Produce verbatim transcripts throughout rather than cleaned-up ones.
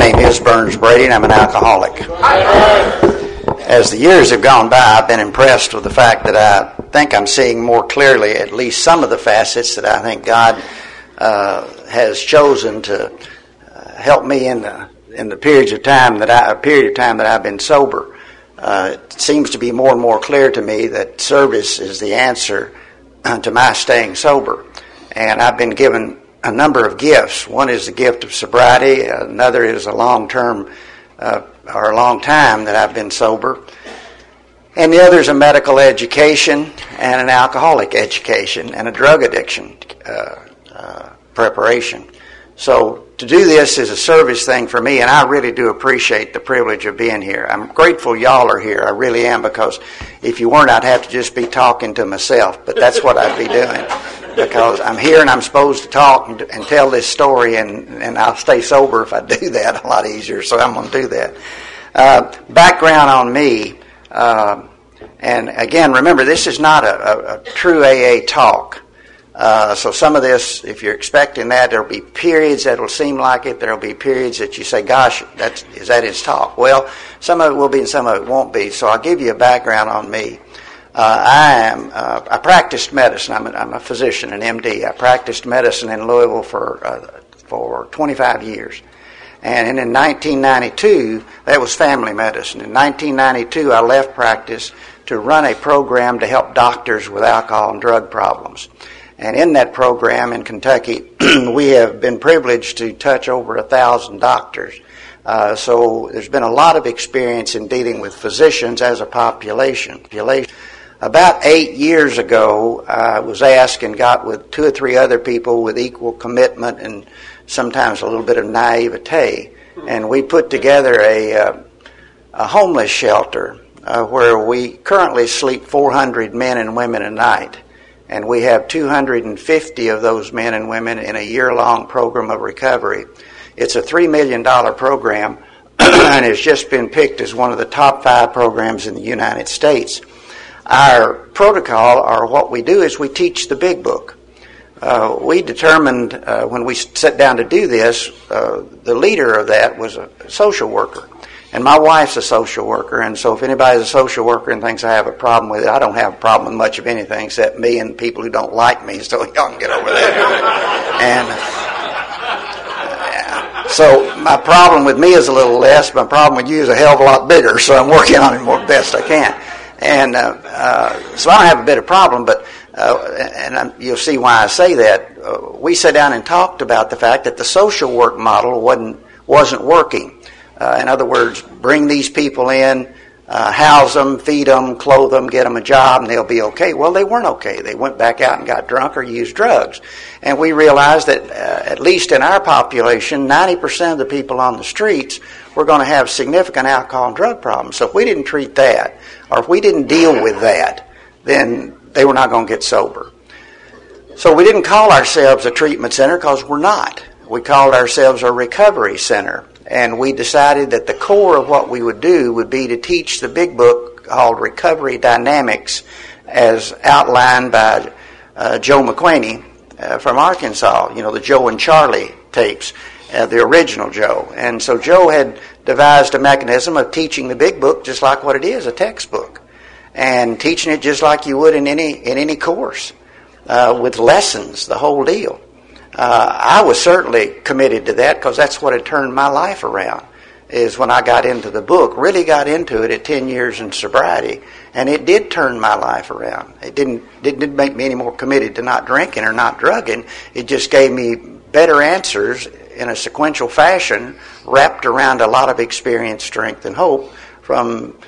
name is Burns Brady, and I'm an alcoholic. As the years have gone by, I've been impressed with the fact that I think I'm seeing more clearly at least some of the facets that I think God uh, has chosen to uh, help me in the in the periods of time that I a period of time that I've been sober. Uh, it seems to be more and more clear to me that service is the answer to my staying sober, and I've been given a number of gifts. One is the gift of sobriety. Another is a long-term uh, or a long time that I've been sober. And the other is a medical education and an alcoholic education and a drug addiction uh, uh, preparation. So to do this is a service thing for me, and I really do appreciate the privilege of being here. I'm grateful y'all are here. I really am, because if you weren't, I'd have to just be talking to myself. But that's what I'd be doing, because I'm here and I'm supposed to talk and, and tell this story, and, and I'll stay sober if I do that a lot easier, so I'm going to do that. Uh, background on me, uh, and again, remember, this is not a, a, a true A A talk. Uh, so some of this, if you're expecting that, there'll be periods that will seem like it. There'll be periods that you say, gosh, that's, is that his talk? Well, some of it will be and some of it won't be. So I'll give you a background on me. Uh, I am, uh, I practiced medicine. I'm a, I'm a physician, an M D. I practiced medicine in Louisville for, uh, for twenty-five years. And in nineteen ninety-two, that was family medicine. In nineteen ninety-two, I left practice to run a program to help doctors with alcohol and drug problems. And in that program in Kentucky, we have been privileged to touch over a thousand doctors. Uh, so there's been a lot of experience in dealing with physicians as a population. About eight years ago, I was asked and got with two or three other people with equal commitment and sometimes a little bit of naivete. And we put together a, uh, a homeless shelter uh, where we currently sleep four hundred men and women a night. And we have two hundred fifty of those men and women in a year-long program of recovery. It's a three million dollars program, and it's just been picked as one of the top five programs in the United States. Our protocol, or what we do, is we teach the big book. Uh, we determined uh, when we sat down to do this, uh, the leader of that was a social worker. And my wife's a social worker, and so if anybody's a social worker and thinks I have a problem with it, I don't have a problem with much of anything except me and people who don't like me, so y'all can get over that. And uh, so my problem with me is a little less, my problem with you is a hell of a lot bigger, so I'm working on it the best I can. And uh, uh, so I don't have a bit of problem, but uh, and I'm, you'll see why I say that. Uh, we sat down and talked about the fact that the social work model wasn't wasn't working. Uh, in other words, bring these people in, uh, house them, feed them, clothe them, get them a job, and they'll be okay. Well, they weren't okay. They went back out and got drunk or used drugs. And we realized that, uh, at least in our population, ninety percent of the people on the streets were going to have significant alcohol and drug problems. So if we didn't treat that, or if we didn't deal with that, then they were not going to get sober. So we didn't call ourselves a treatment center, because we're not. We called ourselves a recovery center. And we decided that the core of what we would do would be to teach the big book called Recovery Dynamics, as outlined by uh, Joe McQuaney uh, from Arkansas, you know, the Joe and Charlie tapes, uh, the original Joe. And so Joe had devised a mechanism of teaching the big book just like what it is, a textbook, and teaching it just like you would in any in any course, uh, with lessons, the whole deal. Uh, I was certainly committed to that, because that's what had turned my life around, is when I got into the book, really got into it at ten years in sobriety, and it did turn my life around. It didn't, it didn't make me any more committed to not drinking or not drugging. It just gave me better answers in a sequential fashion, wrapped around a lot of experience, strength, and hope from,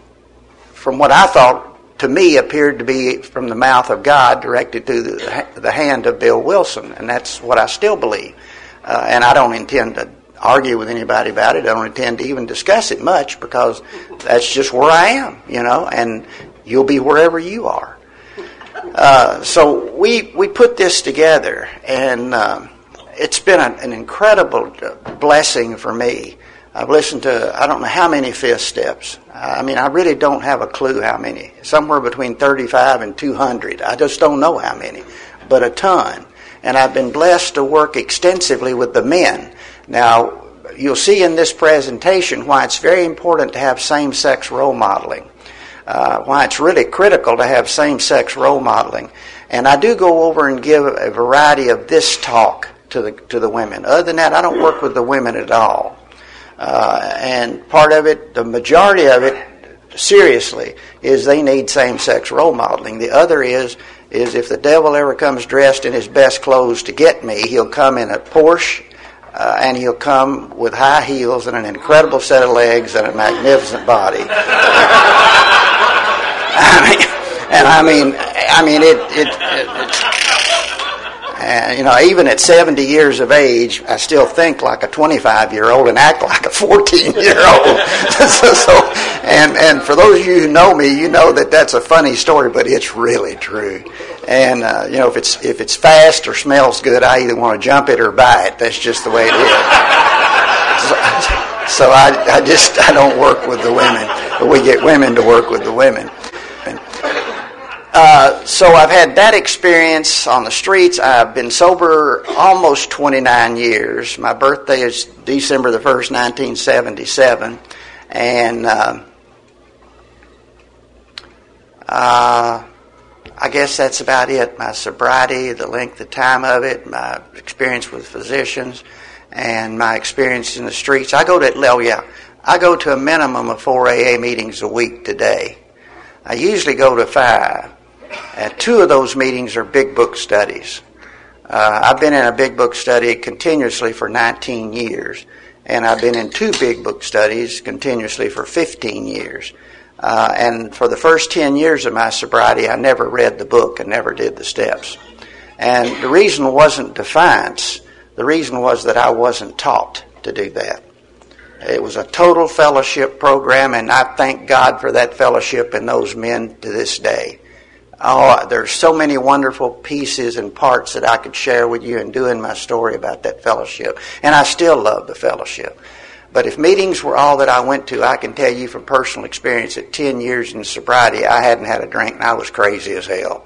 from what I thought to me appeared to be from the mouth of God, directed to the, the hand of Bill Wilson, and that's what I still believe. Uh, and I don't intend to argue with anybody about it. I don't intend to even discuss it much, because that's just where I am, you know, and you'll be wherever you are. Uh, so we we put this together, and um, it's been a, an incredible blessing for me. I've listened to, I don't know how many fifth steps. I mean, I really don't have a clue how many. Somewhere between thirty-five and two hundred. I just don't know how many, but a ton. And I've been blessed to work extensively with the men. Now, you'll see in this presentation why it's very important to have same-sex role modeling, uh, why it's really critical to have same-sex role modeling. And I do go over and give a variety of this talk to the to the women. Other than that, I don't work with the women at all. Uh, and part of it, the majority of it, seriously, is they need same-sex role modeling. The other is, is if the devil ever comes dressed in his best clothes to get me, he'll come in a Porsche, uh, and he'll come with high heels and an incredible set of legs and a magnificent body. I mean, and I mean, I mean it. it, it it's, And, you know, even at seventy years of age, I still think like a twenty-five-year-old and act like a fourteen-year-old. so, so, and, and for those of you who know me, you know that that's a funny story, but it's really true. And, uh, you know, if it's if it's fast or smells good, I either want to jump it or buy it. That's just the way it is. so so I, I just, I don't work with the women. But we get women to work with the women. Uh, so I've had that experience on the streets. I've been sober almost twenty-nine years. My birthday is December the first, nineteen seventy-seven. And uh, uh, I guess that's about it. My sobriety, the length of time of it, my experience with physicians, and my experience in the streets. I go to, oh yeah, I go to a minimum of four A A meetings a week today. I usually go to five. Uh, two of those meetings are big book studies. Uh, I've been in a big book study continuously for nineteen years, and I've been in two big book studies continuously for fifteen years. Uh, and for the first ten years of my sobriety, I never read the book and never did the steps. And the reason wasn't defiance. The reason was that I wasn't taught to do that. It was a total fellowship program, and I thank God for that fellowship and those men to this day. Oh, there's so many wonderful pieces and parts that I could share with you and doing my story about that fellowship. And I still love the fellowship. But if meetings were all that I went to, I can tell you from personal experience at ten years in sobriety, I hadn't had a drink and I was crazy as hell.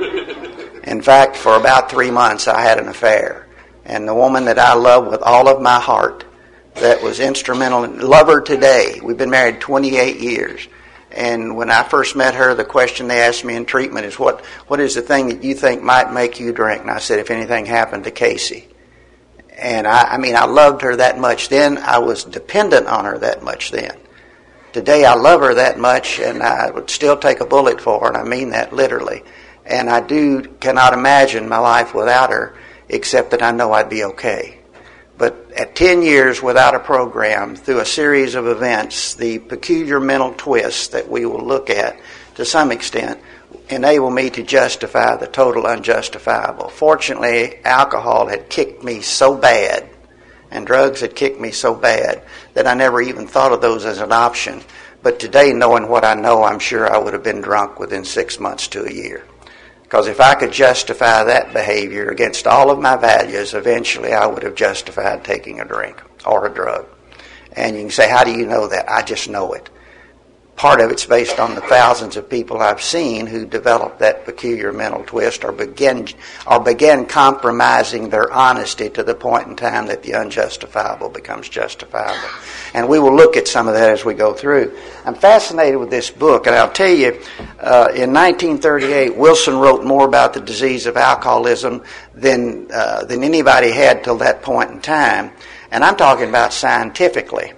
In fact, for about three months, I had an affair. And the woman that I love with all of my heart, that was instrumental, love her today. We've been married twenty-eight years. And when I first met her, the question they asked me in treatment is, what what is the thing that you think might make you drink? And I said, if anything happened to Casey. And I, I mean, I loved her that much then. I was dependent on her that much then. Today, I love her that much, and I would still take a bullet for her, and I mean that literally. And I do cannot imagine my life without her, except that I know I'd be okay. But at ten years without a program, through a series of events, the peculiar mental twists that we will look at to some extent enable me to justify the total unjustifiable. Fortunately, alcohol had kicked me so bad, and drugs had kicked me so bad, that I never even thought of those as an option. But today, knowing what I know, I'm sure I would have been drunk within six months to a year. Because if I could justify that behavior against all of my values, eventually I would have justified taking a drink or a drug. And you can say, how do you know that? I just know it. Part of it's based on the thousands of people I've seen who developed that peculiar mental twist or begin or began compromising their honesty to the point in time that the unjustifiable becomes justifiable. And we will look at some of that as we go through. I'm fascinated with this book, and I'll tell you, uh, in nineteen thirty-eight, Wilson wrote more about the disease of alcoholism than uh, than anybody had till that point in time. And I'm talking about scientifically.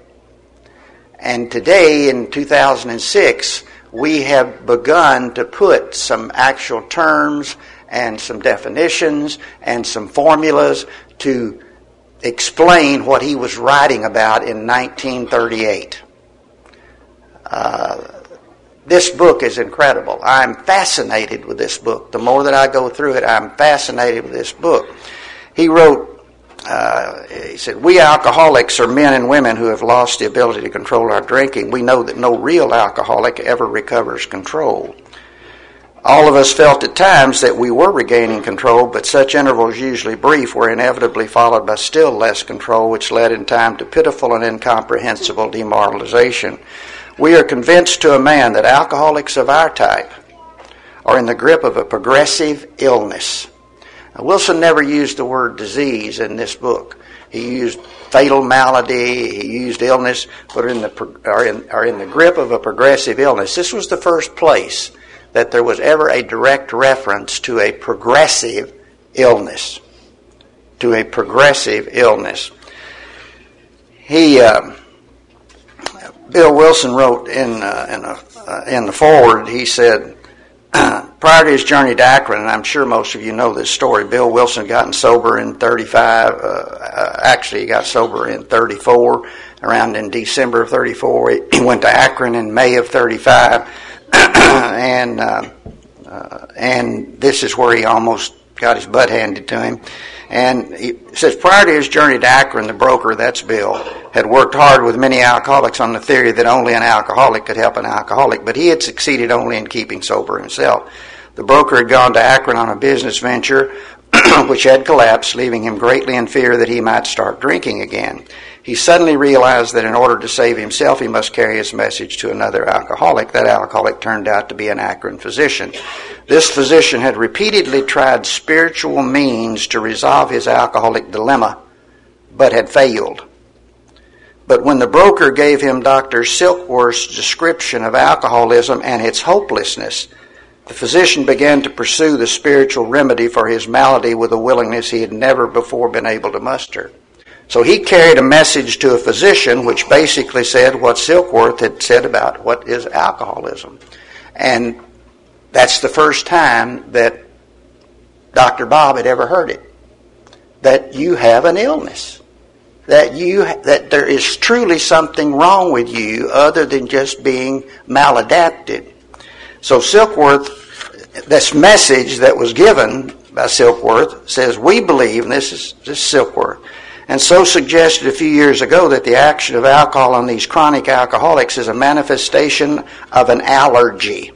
And today, in two thousand six, we have begun to put some actual terms and some definitions and some formulas to explain what he was writing about in nineteen thirty-eight. Uh, this book is incredible. I'm fascinated with this book. The more that I go through it, I'm fascinated with this book. He wrote, Uh, he said, we alcoholics are men and women who have lost the ability to control our drinking. We know that no real alcoholic ever recovers control. All of us felt at times that we were regaining control, but such intervals, usually brief, were inevitably followed by still less control, which led in time to pitiful and incomprehensible demoralization. We are convinced to a man that alcoholics of our type are in the grip of a progressive illness. Now, Wilson never used the word disease in this book. He used fatal malady. He used illness, but in the or in, or in the grip of a progressive illness. This was the first place that there was ever a direct reference to a progressive illness. To a progressive illness. He, uh, Bill Wilson wrote in uh, in, a, uh, in the foreword. He said, prior to his journey to Akron, and I'm sure most of you know this story, Bill Wilson gotten sober in thirty-five. Uh, uh, actually, he got sober in thirty-four. Around in December of thirty-four, he went to Akron in May of thirty-five, and uh, uh, and this is where he almost got his butt handed to him. And he says, prior to his journey to Akron, the broker, that's Bill, had worked hard with many alcoholics on the theory that only an alcoholic could help an alcoholic, but he had succeeded only in keeping sober himself. The broker had gone to Akron on a business venture which had collapsed, leaving him greatly in fear that he might start drinking again. He suddenly realized that in order to save himself, he must carry his message to another alcoholic. That alcoholic turned out to be an Akron physician. This physician had repeatedly tried spiritual means to resolve his alcoholic dilemma, but had failed. But when the broker gave him Doctor Silkworth's description of alcoholism and its hopelessness, the physician began to pursue the spiritual remedy for his malady with a willingness he had never before been able to muster. So he carried a message to a physician which basically said what Silkworth had said about what is alcoholism. And that's the first time that Doctor Bob had ever heard it. That you have an illness. That you that there is truly something wrong with you other than just being maladapted. So Silkworth, this message that was given by Silkworth says, we believe, and this is, this is Silkworth, and so suggested a few years ago that the action of alcohol on these chronic alcoholics is a manifestation of an allergy.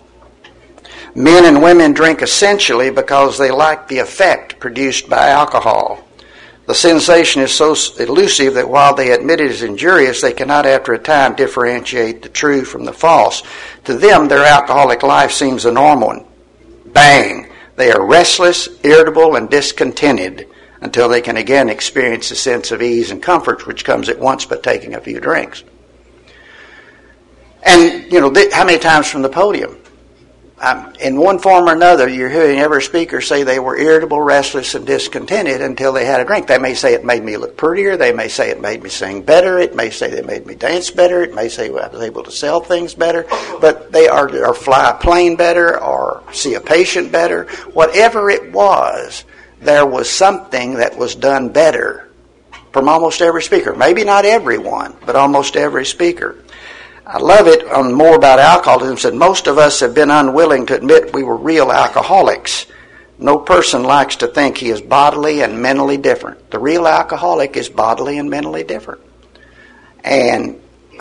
Men and women drink essentially because they like the effect produced by alcohol. The sensation is so elusive that while they admit it is injurious, they cannot after a time differentiate the true from the false. To them, their alcoholic life seems a normal one. Bang! They are restless, irritable, and discontented until they can again experience a sense of ease and comfort which comes at once by taking a few drinks. And, you know, th- how many times from the podium? Um, in one form or another, you're hearing every speaker say they were irritable, restless, and discontented until they had a drink. They may say it made me look prettier. They may say it made me sing better. It may say they made me dance better. It may say I was able to sell things better. But they are, or fly a plane better or see a patient better. Whatever it was, there was something that was done better from almost every speaker. Maybe not everyone, but almost every speaker. I love it on More About Alcoholism. Said most of us have been unwilling to admit we were real alcoholics. No person likes to think he is bodily and mentally different. The real alcoholic is bodily and mentally different. And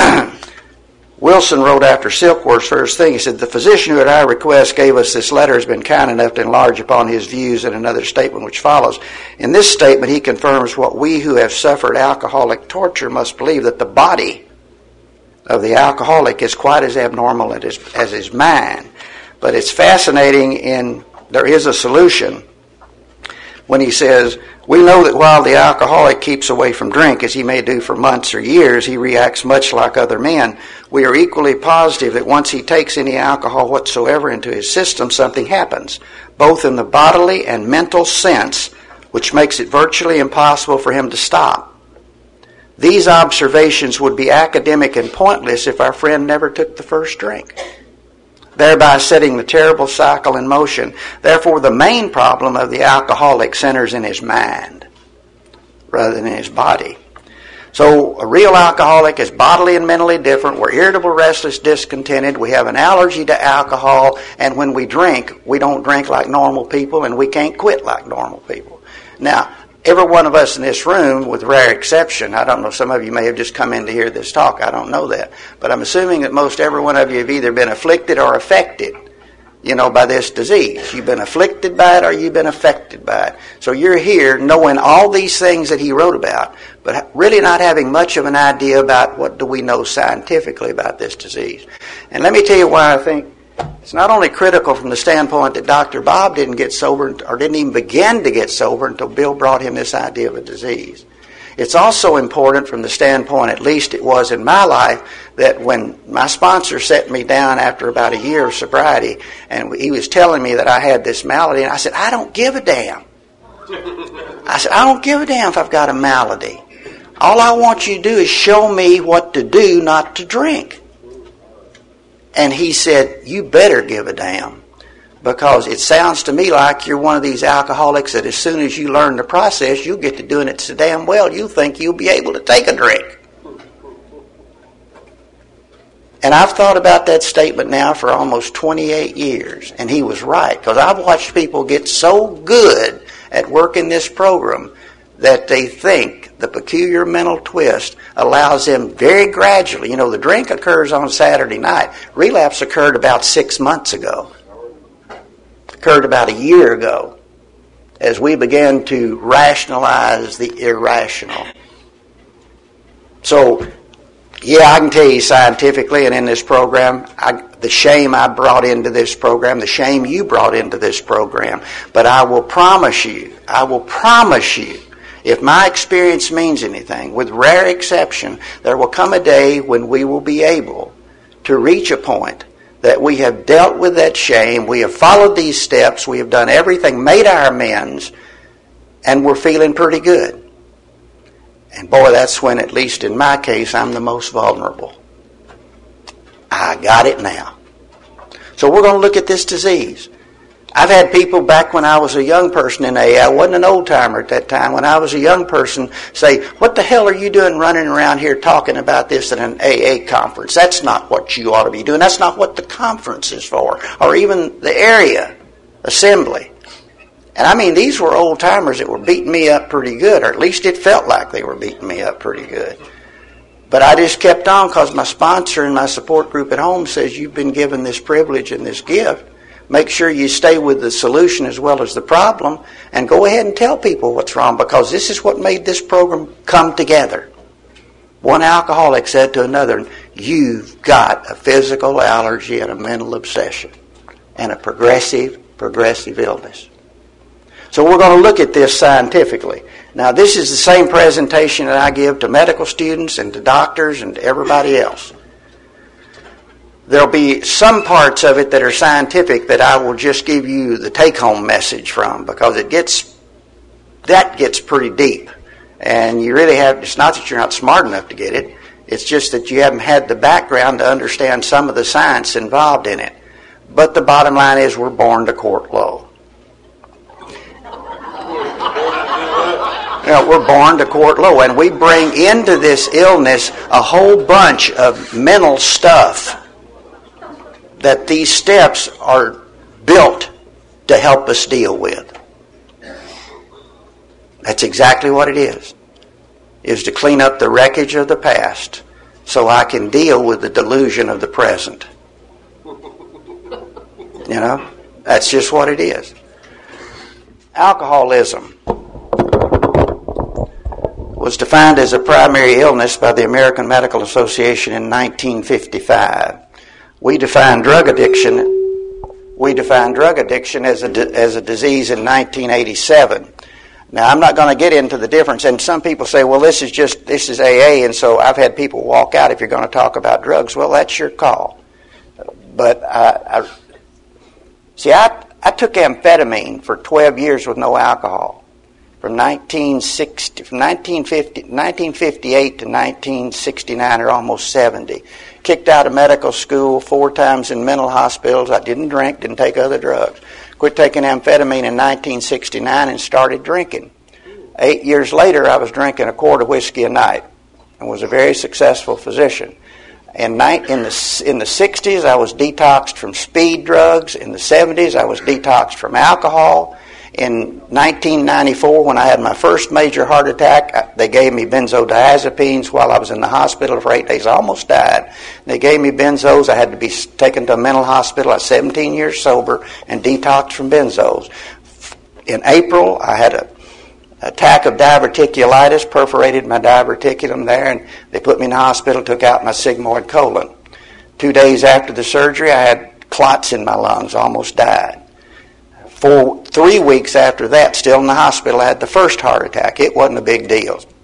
Wilson wrote after Silkworth's first thing, he said, the physician who at our request gave us this letter has been kind enough to enlarge upon his views in another statement which follows. In this statement he confirms what we who have suffered alcoholic torture must believe, that the body of the alcoholic is quite as abnormal as, as his mind. But it's fascinating in, there is a solution when he says, we know that while the alcoholic keeps away from drink, as he may do for months or years, he reacts much like other men. We are equally positive that once he takes any alcohol whatsoever into his system, something happens, both in the bodily and mental sense, which makes it virtually impossible for him to stop. These observations would be academic and pointless if our friend never took the first drink, thereby setting the terrible cycle in motion. Therefore, the main problem of the alcoholic centers in his mind rather than in his body. So a real alcoholic is bodily and mentally different. We're irritable, restless, discontented. We have an allergy to alcohol, and when we drink, we don't drink like normal people, and we can't quit like normal people. Now, every one of us in this room, with rare exception, I don't know, some of you may have just come in to hear this talk, I don't know that, but I'm assuming that most every one of you have either been afflicted or affected, you know, by this disease. You've been afflicted by it or you've been affected by it. So you're here knowing all these things that he wrote about, but really not having much of an idea about what do we know scientifically about this disease. And let me tell you why I think it's not only critical from the standpoint that Doctor Bob didn't get sober or didn't even begin to get sober until Bill brought him this idea of a disease. It's also important from the standpoint, at least it was in my life, that when my sponsor set me down after about a year of sobriety, and he was telling me that I had this malady, and I said, I don't give a damn. I said, I don't give a damn if I've got a malady. All I want you to do is show me what to do not to drink. And he said, you better give a damn. Because it sounds to me like you're one of these alcoholics that as soon as you learn the process, you'll get to doing it so damn well, you think you'll be able to take a drink. And I've thought about that statement now for almost twenty-eight years. And he was right. Because I've watched people get so good at working this program that they think the peculiar mental twist allows them very gradually. You know, the drink occurs on Saturday night. Relapse occurred about six months ago. Occurred about a year ago as we began to rationalize the irrational. So, yeah, I can tell you scientifically and in this program, I, the shame I brought into this program, the shame you brought into this program, but I will promise you, I will promise you, if my experience means anything, with rare exception, there will come a day when we will be able to reach a point that we have dealt with that shame, we have followed these steps, we have done everything, made our amends, and we're feeling pretty good. And boy, that's when, at least in my case, I'm the most vulnerable. I got it now. So we're going to look at this disease. I've had people back when I was a young person in A A, I wasn't an old timer at that time, when I was a young person say, what the hell are you doing running around here talking about this at an A A conference? That's not what you ought to be doing. That's not what the conference is for, or even the area assembly. And I mean, these were old timers that were beating me up pretty good, or at least it felt like they were beating me up pretty good. But I just kept on because my sponsor and my support group at home says, you've been given this privilege and this gift. Make sure you stay with the solution as well as the problem, and go ahead and tell people what's wrong, because this is what made this program come together. One alcoholic said to another, you've got a physical allergy and a mental obsession and a progressive, progressive illness. So we're going to look at this scientifically. Now, this is the same presentation that I give to medical students and to doctors and to everybody else. There'll be some parts of it that are scientific that I will just give you the take-home message from, because it gets, that gets pretty deep. And you really have, it's not that you're not smart enough to get it, it's just that you haven't had the background to understand some of the science involved in it. But the bottom line is we're born to court low. You know, we're born to court low, and we bring into this illness a whole bunch of mental stuff that these steps are built to help us deal with. That's exactly what it is, is to clean up the wreckage of the past so I can deal with the delusion of the present. You know, that's just what it is. Alcoholism was defined as a primary illness by the American Medical Association in nineteen fifty-five. We define drug addiction. We define drug addiction as a as a disease in nineteen eighty-seven. Now, I'm not going to get into the difference. And some people say, "Well, this is just this is A A," and so I've had people walk out if you're going to talk about drugs. Well, that's your call. But I, I see, I I took amphetamine for twelve years with no alcohol, from nineteen sixty, from nineteen fifty, nineteen fifty-eight to nineteen sixty-nine, or almost seventy. Kicked out of medical school, four times in mental hospitals. I didn't drink, didn't take other drugs. Quit taking amphetamine in nineteen sixty-nine and started drinking. Eight years later, I was drinking a quart of whiskey a night and was a very successful physician. In, night, in, the, in the sixties, I was detoxed from speed drugs. In the seventies, I was detoxed from alcohol. In nineteen ninety-four, when I had my first major heart attack, they gave me benzodiazepines while I was in the hospital for eight days. I almost died. They gave me benzos. I had to be taken to a mental hospital. I was seventeen years sober and detoxed from benzos. In April, I had an attack of diverticulitis, perforated my diverticulum there, and they put me in the hospital, took out my sigmoid colon. Two days after the surgery, I had clots in my lungs, almost died. For three weeks after that, still in the hospital, I had the first heart attack. It wasn't a big deal.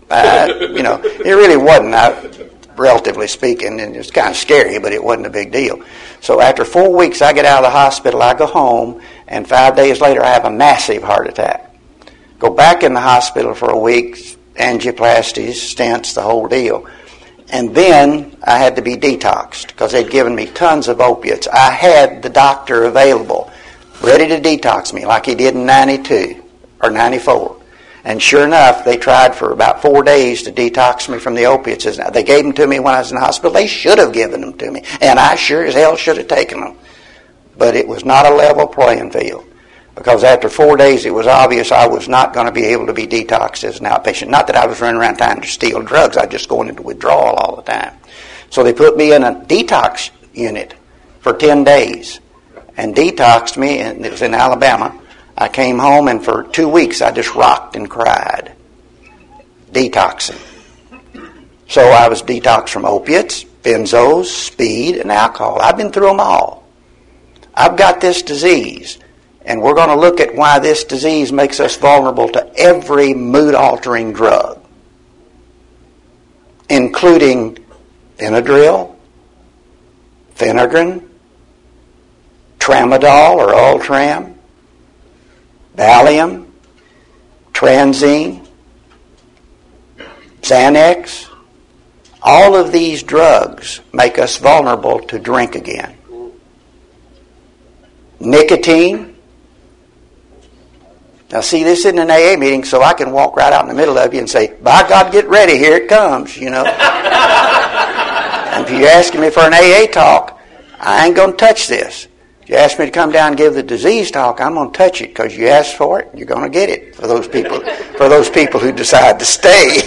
Uh, you know, it really wasn't, uh, relatively speaking, and it was kind of scary, but it wasn't a big deal. So after four weeks, I get out of the hospital, I go home, and five days later, I have a massive heart attack. Go back in the hospital for a week, angioplasties, stents, the whole deal. And then I had to be detoxed because they'd given me tons of opiates. I had the doctor available, ready to detox me like he did in ninety-two or ninety-four. And sure enough, they tried for about four days to detox me from the opiates. They gave them to me when I was in the hospital. They should have given them to me. And I sure as hell should have taken them. But it was not a level playing field. Because after four days, it was obvious I was not going to be able to be detoxed as an outpatient. Not that I was running around trying to steal drugs. I was just going into withdrawal all the time. So they put me in a detox unit for ten days and detoxed me, and it was in Alabama. I came home, and for two weeks I just rocked and cried, detoxing. So I was detoxed from opiates, benzos, speed, and alcohol. I've been through them all. I've got this disease, and we're going to look at why this disease makes us vulnerable to every mood-altering drug, including Benadryl, Phenergan, Tramadol or Ultram, Valium, Transine, Xanax. All of these drugs make us vulnerable to drink again. Nicotine. Now see, this isn't an A A meeting, so I can walk right out in the middle of you and say, by God, get ready, here it comes, you know. And if you're asking me for an A A talk, I ain't going to touch this. You ask me to come down and give the disease talk, I'm going to touch it because you asked for it. You're going to get it for those people, for those people who decide to stay.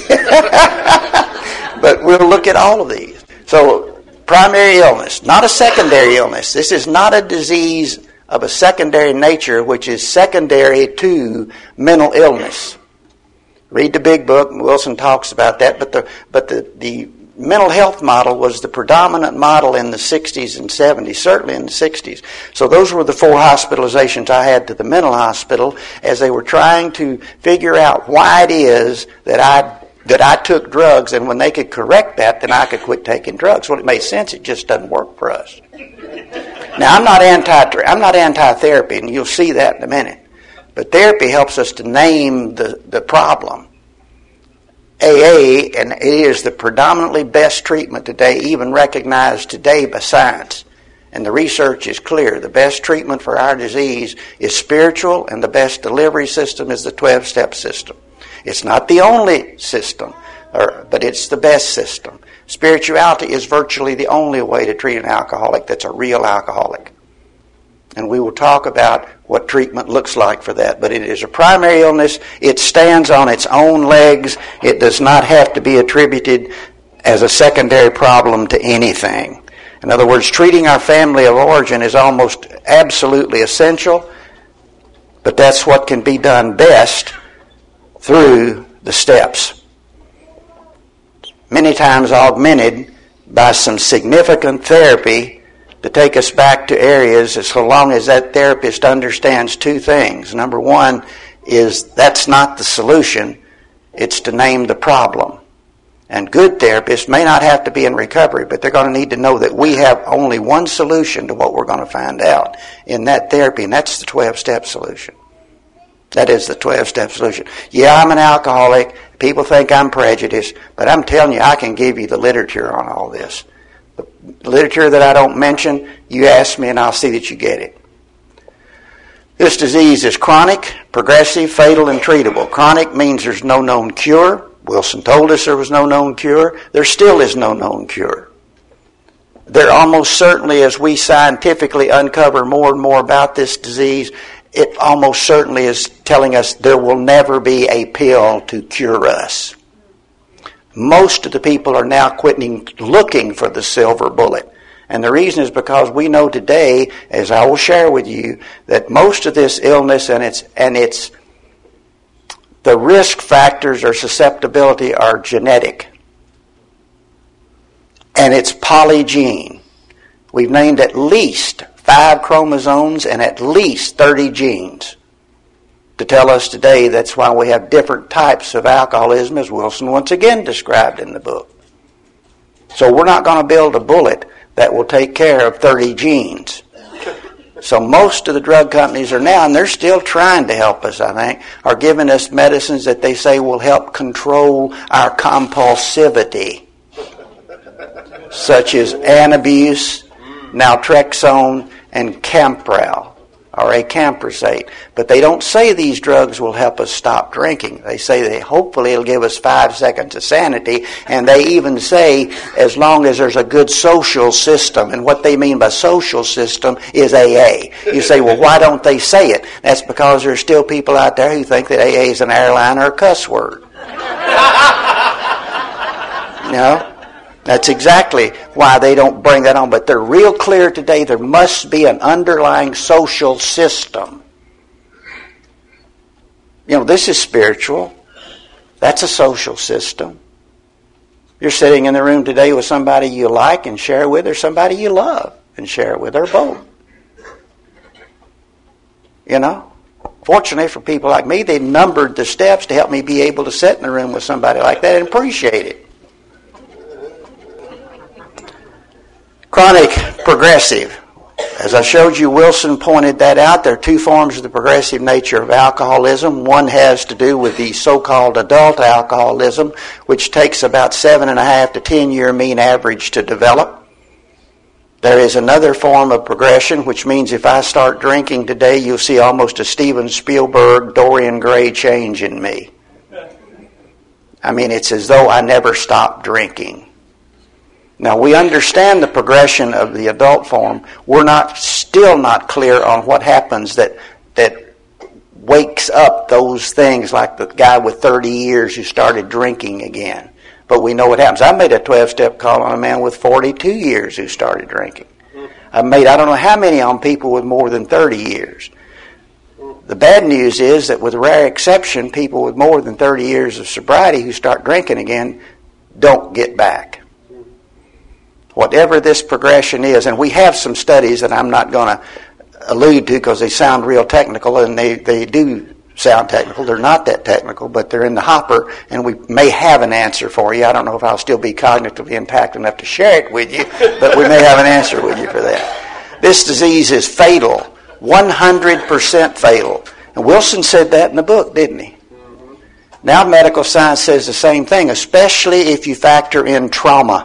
But we'll look at all of these. So, primary illness, not a secondary illness. This is not a disease of a secondary nature, which is secondary to mental illness. Read the big book. Wilson talks about that. But the but the the mental health model was the predominant model in the sixties and seventies, certainly in the sixties. So those were the four hospitalizations I had to the mental hospital as they were trying to figure out why it is that I that I took drugs, and when they could correct that, then I could quit taking drugs. Well, it made sense. It just doesn't work for us. Now, I'm not anti I'm not anti-therapy, and you'll see that in a minute. But therapy helps us to name the, the problem. A A, and it is the predominantly best treatment today, even recognized today by science. And the research is clear. The best treatment for our disease is spiritual, and the best delivery system is the twelve-step system. It's not the only system, or, but it's the best system. Spirituality is virtually the only way to treat an alcoholic that's a real alcoholic. And we will talk about what treatment looks like for that. But it is a primary illness. It stands on its own legs. It does not have to be attributed as a secondary problem to anything. In other words, treating our family of origin is almost absolutely essential, but that's what can be done best through the steps. Many times augmented by some significant therapy to take us back to areas as so long as that therapist understands two things. Number one is that's not the solution, it's to name the problem. And good therapists may not have to be in recovery, but they're going to need to know that we have only one solution to what we're going to find out in that therapy, and that's the twelve-step solution. That is the twelve-step solution. Yeah, I'm an alcoholic. People think I'm prejudiced, but I'm telling you, I can give you the literature on all this. The literature that I don't mention, you ask me and I'll see that you get it. This disease is chronic, progressive, fatal, and treatable. Chronic means there's no known cure. Wilson told us there was no known cure. There still is no known cure. There almost certainly, as we scientifically uncover more and more about this disease, it almost certainly is telling us there will never be a pill to cure us. Most of the people are now quitting looking for the silver bullet. And the reason is because we know today, as I will share with you, that most of this illness and its and its the risk factors or susceptibility are genetic. And it's polygene. We've named at least five chromosomes and at least thirty genes to tell us today that's why we have different types of alcoholism, as Wilson once again described in the book. So we're not going to build a bullet that will take care of thirty genes. So most of the drug companies are now, and they're still trying to help us, I think, are giving us medicines that they say will help control our compulsivity, such as Antabuse, naltrexone, and Campral, or acamprosate. But they don't say these drugs will help us stop drinking. They say that hopefully it'll give us five seconds of sanity, and they even say as long as there's a good social system. And what they mean by social system is A A. You say, well, why don't they say it? That's because there's still people out there who think that A A is an airline or a cuss word. You know? That's exactly why they don't bring that on. But they're real clear today. There must be an underlying social system. You know, this is spiritual. That's a social system. You're sitting in the room today with somebody you like and share with, or somebody you love and share with, or both. You know? Fortunately for people like me, they numbered the steps to help me be able to sit in a room with somebody like that and appreciate it. Chronic progressive. As I showed you, Wilson pointed that out. There are two forms of the progressive nature of alcoholism. One has to do with the so-called adult alcoholism, which takes about seven and a half to ten year mean average to develop. There is another form of progression, which means if I start drinking today, you'll see almost a Steven Spielberg, Dorian Gray change in me. I mean, it's as though I never stopped drinking. Now, we understand the progression of the adult form. We're not still not clear on what happens that that wakes up those things, like the guy with thirty years who started drinking again. But we know what happens. I made a twelve-step call on a man with forty-two years who started drinking. I made I don't know how many on people with more than thirty years. The bad news is that with rare exception, people with more than thirty years of sobriety who start drinking again don't get back. Whatever this progression is, and we have some studies that I'm not going to allude to because they sound real technical, and they, they do sound technical. They're not that technical, but they're in the hopper, and we may have an answer for you. I don't know if I'll still be cognitively intact enough to share it with you, but we may have an answer with you for that. This disease is fatal, one hundred percent fatal. And Wilson said that in the book, didn't he? Now medical science says the same thing, especially if you factor in trauma.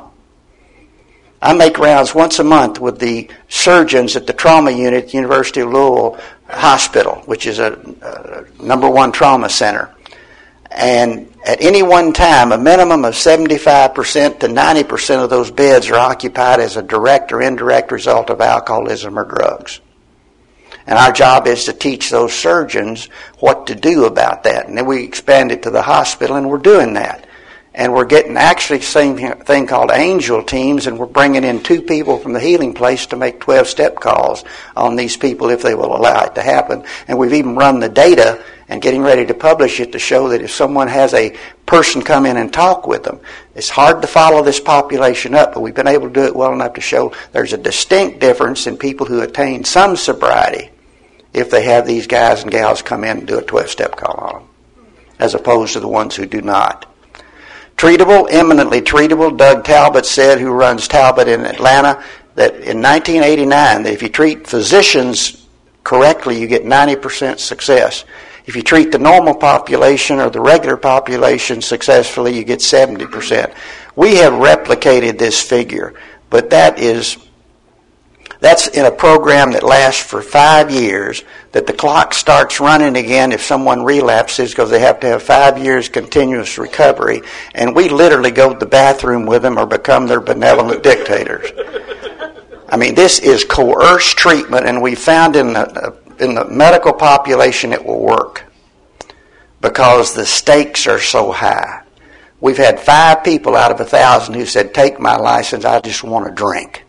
I make rounds once a month with the surgeons at the trauma unit at the University of Louisville Hospital, which is a, a number one trauma center. And at any one time, a minimum of seventy-five percent to ninety percent of those beds are occupied as a direct or indirect result of alcoholism or drugs. And our job is to teach those surgeons what to do about that. And then we expand it to the hospital, and we're doing that. And we're getting actually the same thing called angel teams, and we're bringing in two people from the healing place to make twelve-step calls on these people if they will allow it to happen. And we've even run the data and getting ready to publish it to show that if someone has a person come in and talk with them, it's hard to follow this population up, but we've been able to do it well enough to show there's a distinct difference in people who attain some sobriety if they have these guys and gals come in and do a twelve-step call on them, as opposed to the ones who do not. Treatable, eminently treatable. Doug Talbot said, who runs Talbot in Atlanta, that in nineteen eighty-nine, that if you treat physicians correctly, you get ninety percent success. If you treat the normal population or the regular population successfully, you get seventy percent. We have replicated this figure, but that is that's in a program that lasts for five years, that the clock starts running again if someone relapses because they have to have five years continuous recovery, and we literally go to the bathroom with them or become their benevolent dictators. I mean, this is coerced treatment, and we found in the, in the medical population it will work because the stakes are so high. We've had five people out of a thousand who said, take my license, I just want to drink.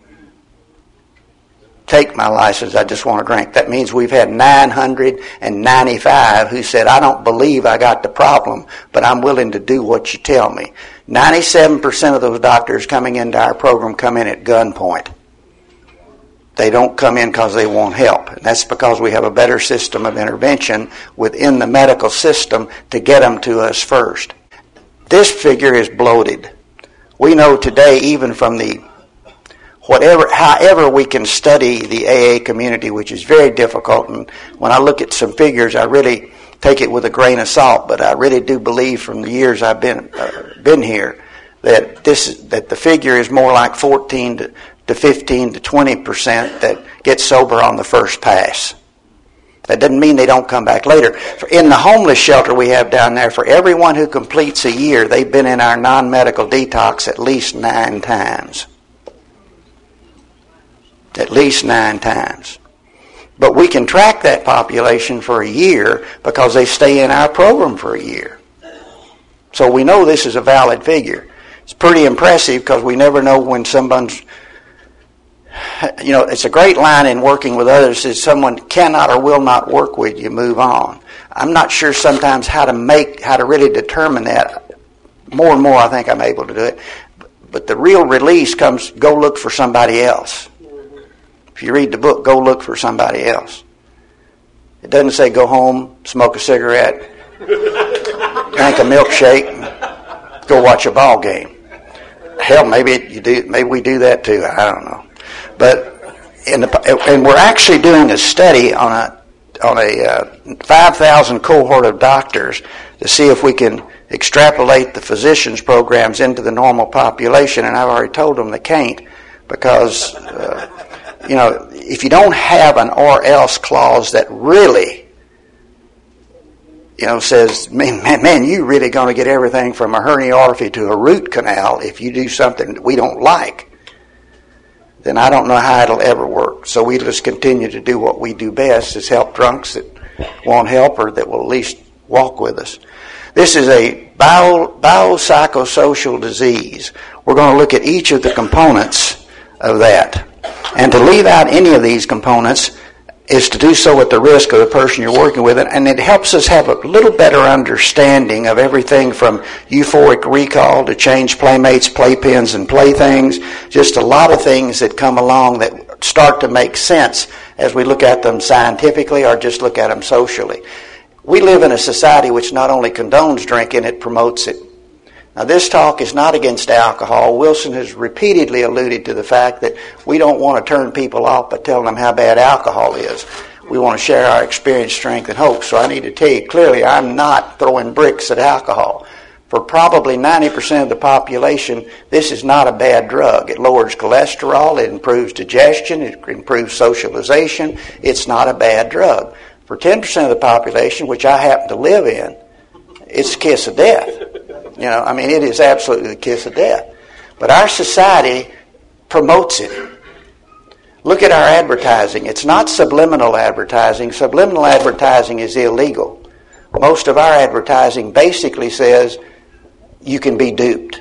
Take my license, I just want to drink. That means we've had nine hundred ninety-five who said, I don't believe I got the problem, but I'm willing to do what you tell me. ninety-seven percent of those doctors coming into our program come in at gunpoint. they don't come in because they want help. And that's because we have a better system of intervention within the medical system to get them to us first. This figure is bloated. We know today, even from the whatever, however we can study the A A community, which is very difficult, and when I look at some figures, I really take it with a grain of salt, but I really do believe from the years I've been uh, been here that this that the figure is more like fourteen to fifteen to twenty percent that get sober on the first pass. That doesn't mean they don't come back later. In the homeless shelter we have down there, for everyone who completes a year, they've been in our non-medical detox at least nine times. At least nine times. But we can track that population for a year because they stay in our program for a year. So we know this is a valid figure. It's pretty impressive because we never know when someone's, you know, it's a great line in working with others is someone cannot or will not work with you, move on. I'm not sure sometimes how to make, how to really determine that. More and more I think I'm able to do it. But the real release comes, go look for somebody else. If you read the book, go look for somebody else. It doesn't say go home, smoke a cigarette, drink a milkshake, go watch a ball game. Hell, maybe it, you do. Maybe we do that too. I don't know. But in the, and we're actually doing a study on a on a uh, five thousand cohort of doctors to see if we can extrapolate the physicians' programs into the normal population. And I've already told them they can't because. Uh, You know, if you don't have an or else clause that really, you know, says, man, man, man you really going to get everything from a herniorrhaphy to a root canal if you do something that we don't like, then I don't know how it'll ever work. So we just continue to do what we do best, is help drunks that won't help or that will at least walk with us. This is a bio, biopsychosocial disease. We're going to look at each of the components of that. And to leave out any of these components is to do so at the risk of the person you're working with. And it helps us have a little better understanding of everything from euphoric recall to change playmates, playpens, and playthings. Just a lot of things that come along that start to make sense as we look at them scientifically or just look at them socially. We live in a society which not only condones drinking, it promotes it. Now, this talk is not against alcohol. Wilson has repeatedly alluded to the fact that we don't want to turn people off by telling them how bad alcohol is. We want to share our experience, strength, and hope. So I need to tell you clearly, I'm not throwing bricks at alcohol. For probably ninety percent of the population, this is not a bad drug. It lowers cholesterol, it improves digestion, it improves socialization. It's not a bad drug. For ten percent of the population, which I happen to live in, it's a kiss of death. You know, I mean, it is absolutely the kiss of death. But our society promotes it. Look at our advertising. It's not subliminal advertising. Subliminal advertising is illegal. Most of our advertising basically says you can be duped.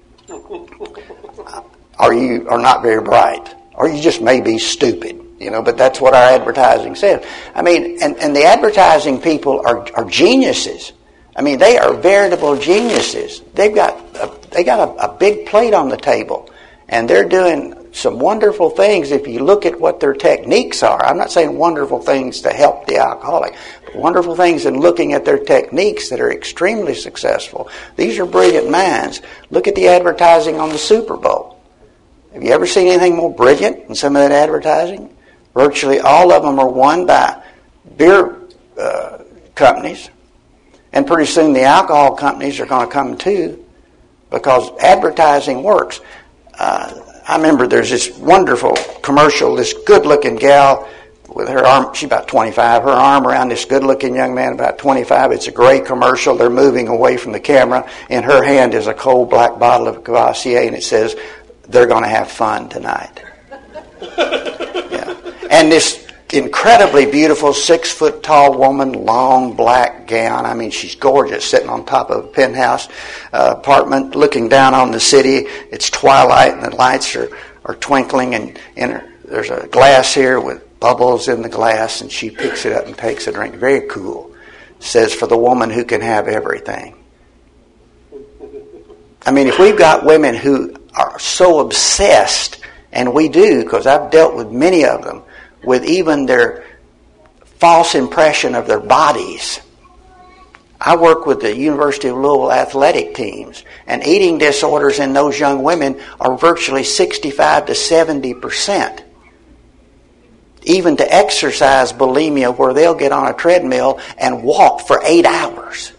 Or you are not very bright. Or you just may be stupid. You know, but that's what our advertising says. I mean, and, and the advertising people are, are geniuses. I mean, they are veritable geniuses. They've got a, they got a, a big plate on the table, and they're doing some wonderful things if you look at what their techniques are. I'm not saying wonderful things to help the alcoholic, but wonderful things in looking at their techniques that are extremely successful. These are brilliant minds. Look at the advertising on the Super Bowl. Have you ever seen anything more brilliant than some of that advertising? Virtually all of them are won by beer uh, companies. And pretty soon the alcohol companies are going to come too, because advertising works. Uh, I remember there's this wonderful commercial, this good-looking gal with her arm, she's about twenty-five, her arm around this good-looking young man about twenty-five. It's a great commercial. They're moving away from the camera. In her hand is a cold black bottle of Courvoisier, and it says, they're going to have fun tonight. Yeah. And this incredibly beautiful, six-foot-tall woman, long black gown. I mean, she's gorgeous, sitting on top of a penthouse uh, apartment, looking down on the city. It's twilight, and the lights are, are twinkling, and, and her, there's a glass here with bubbles in the glass, and she picks it up and takes a drink. Very cool. It says, for the woman who can have everything. I mean, if we've got women who are so obsessed And we do, because I've dealt with many of them, with even their false impression of their bodies. I work with the University of Louisville athletic teams, and eating disorders in those young women are virtually sixty-five to seventy percent. Even to exercise bulimia, where they'll get on a treadmill and walk for eight hours.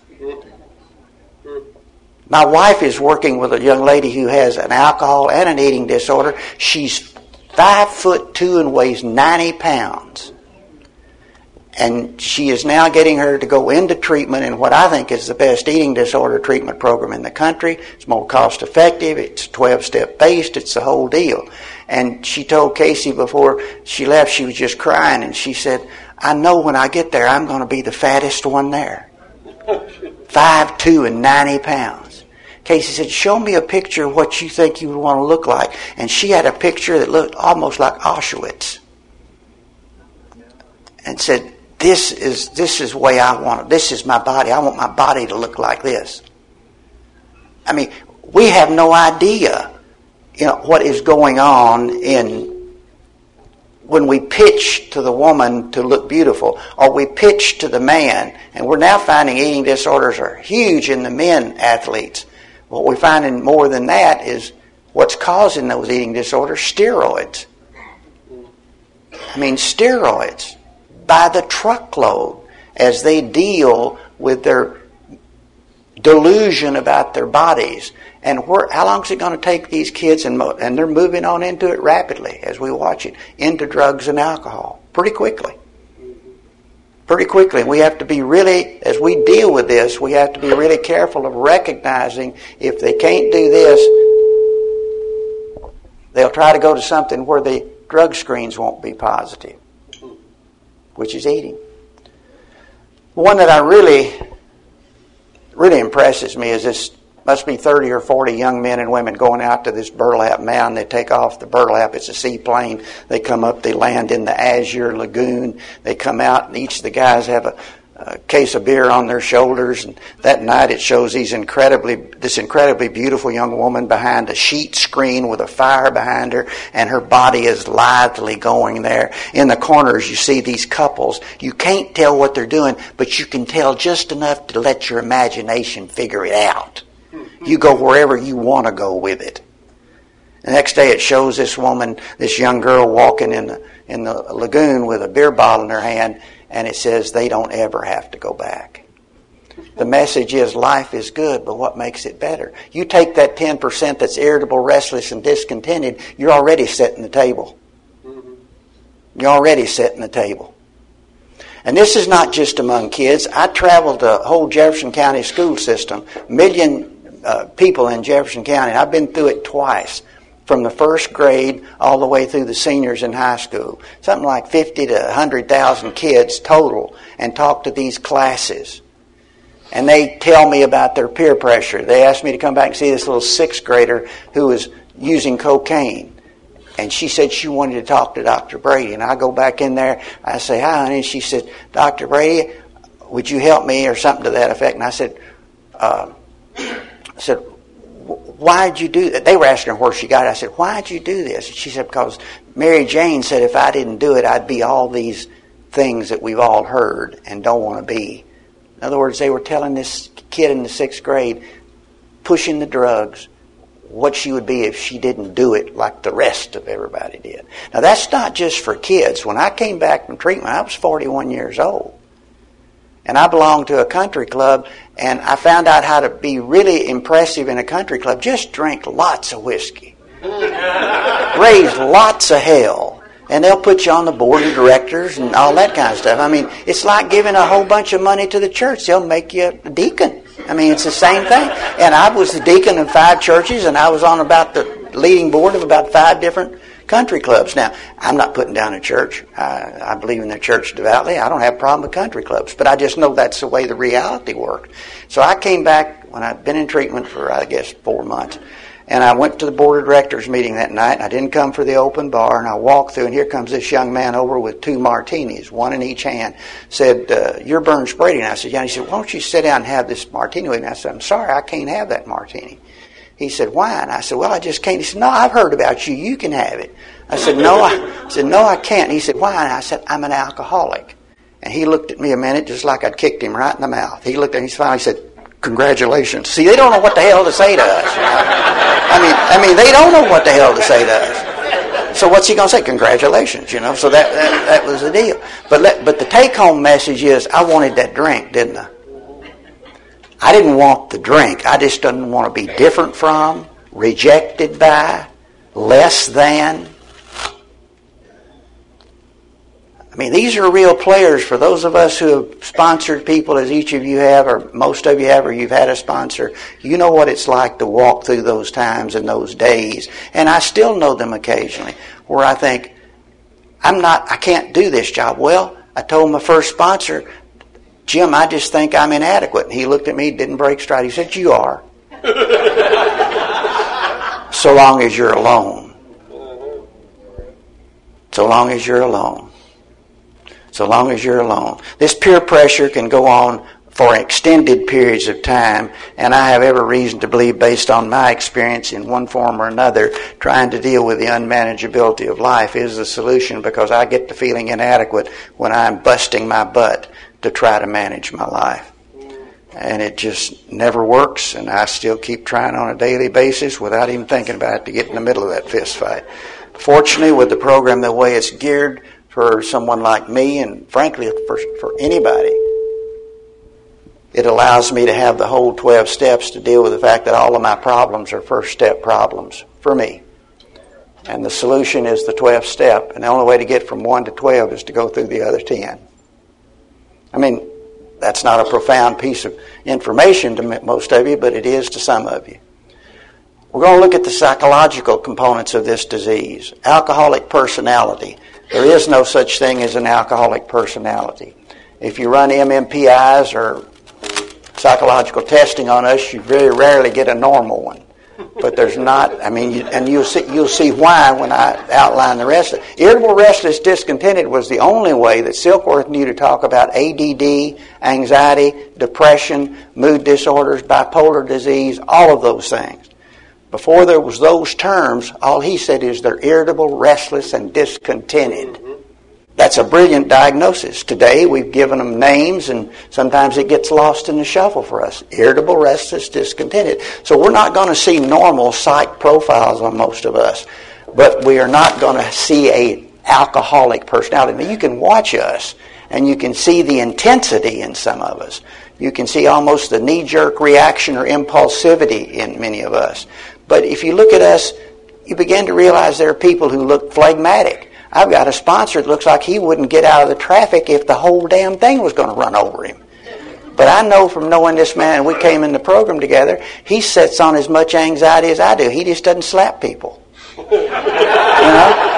My wife is working with a young lady who has an alcohol and an eating disorder. She's five foot two and weighs ninety pounds. And she is now getting her to go into treatment in what I think is the best eating disorder treatment program in the country. It's more cost effective. It's twelve-step based. It's the whole deal. And she told Casey before she left, she was just crying, and she said, I know when I get there I'm going to be the fattest one there. five two and ninety pounds. Casey said, show me a picture of what you think you would want to look like. And she had a picture that looked almost like Auschwitz. And said, This is this is the way I want it. This is my body. I want my body to look like this. I mean, we have no idea, you know, what is going on in when we pitch to the woman to look beautiful, or we pitch to the man. And we're now finding eating disorders are huge in the men athletes. What we're finding more than that is what's causing those eating disorders: steroids. I mean, steroids. By the truckload, as they deal with their delusion about their bodies. And where, how long is it going to take these kids, and, mo- and they're moving on into it rapidly as we watch it, into drugs and alcohol, pretty quickly. Pretty quickly. And we have to be really, as we deal with this, we have to be really careful of recognizing if they can't do this, they'll try to go to something where the drug screens won't be positive, which is eating. One that I really, really impresses me is this, must be thirty or forty young men and women going out to this burlap mound. They take off the burlap. It's a seaplane. They come up, they land in the Azure Lagoon. They come out, and each of the guys have a, a case of beer on their shoulders. And that night it shows these incredibly, this incredibly beautiful young woman behind a sheet screen with a fire behind her, and her body is lithely going there. In the corners you see these couples. You can't tell what they're doing, but you can tell just enough to let your imagination figure it out. You go wherever you want to go with it. The next day it shows this woman, this young girl walking in the, in the lagoon with a beer bottle in her hand, and it says they don't ever have to go back. The message is life is good, but what makes it better? You take that ten percent that's irritable, restless, and discontented, you're already setting the table. You're already setting the table. And this is not just among kids. I traveled the whole Jefferson County school system, million uh, people in Jefferson County. I've been through it twice, from the first grade all the way through the seniors in high school. Something like fifty to one hundred thousand kids total, and talked to these classes. And they tell me about their peer pressure. They asked me to come back and see this little sixth grader who was using cocaine. And she said she wanted to talk to Doctor Brady. And I go back in there, I say, hi, honey. And she said, Doctor Brady, would you help me, or something to that effect? And I said, uh, I said, why'd you do that? They were asking her where she got it. I said, why'd you do this? And she said, because Mary Jane said if I didn't do it, I'd be all these things that we've all heard and don't want to be. In other words, they were telling this kid in the sixth grade, pushing the drugs, what she would be if she didn't do it like the rest of everybody did. Now, that's not just for kids. When I came back from treatment, I was forty-one years old. And I belonged to a country club, and I found out how to be really impressive in a country club. Just drink lots of whiskey. Raise lots of hell. And they'll put you on the board of directors and all that kind of stuff. I mean, it's like giving a whole bunch of money to the church. They'll make you a deacon. I mean, it's the same thing. And I was the deacon of five churches, and I was on about the leading board of about five different country clubs. Now, I'm not putting down a church. I, I believe in the church devoutly. I don't have a problem with country clubs. But I just know that's the way the reality worked. So I came back when I'd been in treatment for, I guess, four months. And I went to the board of directors meeting that night. And I didn't come for the open bar. And I walked through, and here comes this young man over with two martinis, one in each hand. Said, uh, you're Burns Brady. And I said, yeah. And he said, why don't you sit down and have this martini with me? I said, I'm sorry, I can't have that martini. He said, why? And I said, well, I just can't. He said, no, I've heard about you. You can have it. I said, no, I, I said, no, I can't. And he said, why? And I said, I'm an alcoholic. And he looked at me a minute just like I'd kicked him right in the mouth. He looked at me and he finally said, congratulations. See, they don't know what the hell to say to us. You know? I mean, I mean, they don't know what the hell to say to us. So what's he going to say? Congratulations, you know. So that that, that was the deal. But let, but the take-home message is, I wanted that drink, didn't I? I didn't want the drink. I just didn't want to be different from, rejected by, less than. I mean, these are real players for those of us who have sponsored people, as each of you have, or most of you have, or you've had a sponsor. You know what it's like to walk through those times and those days. And I still know them occasionally, where I think, I'm not, I can't do this job. Well, I told my first sponsor, Jim, I just think I'm inadequate. And he looked at me, didn't break stride. He said, you are. So long as you're alone. So long as you're alone. So long as you're alone. This peer pressure can go on for extended periods of time, and I have every reason to believe, based on my experience in one form or another, trying to deal with the unmanageability of life is the solution, because I get the feeling inadequate when I'm busting my butt to try to manage my life. And it just never works, and I still keep trying on a daily basis without even thinking about it to get in the middle of that fist fight. Fortunately, with the program the way it's geared for someone like me, and frankly for, for anybody, it allows me to have the whole twelve steps to deal with the fact that all of my problems are first step problems for me. And the solution is the twelfth step, and the only way to get from one to twelve is to go through the other ten. I mean, that's not a profound piece of information to most of you, but it is to some of you. We're going to look at the psychological components of this disease. Alcoholic personality. There is no such thing as an alcoholic personality. If you run M M P Is or psychological testing on us, you very rarely get a normal one. But there's not, I mean, you, and you'll see, you'll see why when I outline the rest of it. Irritable, restless, discontented was the only way that Silkworth knew to talk about A D D, anxiety, depression, mood disorders, bipolar disease, all of those things. Before there was those terms, all he said is they're irritable, restless, and discontented. That's a brilliant diagnosis. Today we've given them names, and sometimes it gets lost in the shuffle for us. Irritable, restless, discontented. So we're not going to see normal psych profiles on most of us, but we are not going to see a alcoholic personality. Now, you can watch us, and you can see the intensity in some of us. You can see almost the knee-jerk reaction or impulsivity in many of us. But if you look at us, you begin to realize there are people who look phlegmatic. I've got a sponsor that looks like he wouldn't get out of the traffic if the whole damn thing was going to run over him. But I know from knowing this man, and we came in the program together, he sits on as much anxiety as I do. He just doesn't slap people. You know?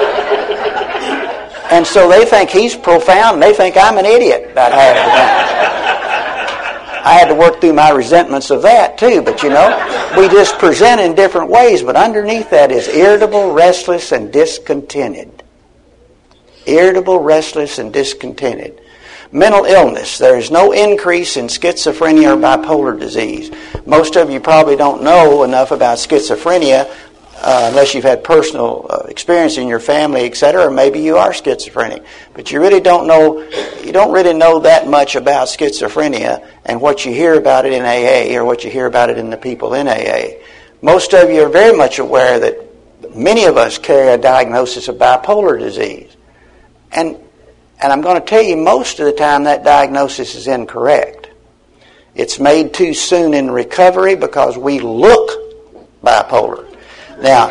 And so they think he's profound, and they think I'm an idiot about half the time. I had to work through my resentments of that too, but you know, we just present in different ways, but underneath that is irritable, restless, and discontented. Irritable, restless, and discontented. Mental illness. There is no increase in schizophrenia or bipolar disease. Most of you probably don't know enough about schizophrenia uh, unless you've had personal uh, experience in your family, et cetera, or maybe you are schizophrenic. But you really don't know, you don't really know that much about schizophrenia and what you hear about it in A A or what you hear about it in the people in A A. Most of you are very much aware that many of us carry a diagnosis of bipolar disease. And and I'm going to tell you, most of the time that diagnosis is incorrect. It's made too soon in recovery because we look bipolar. Now,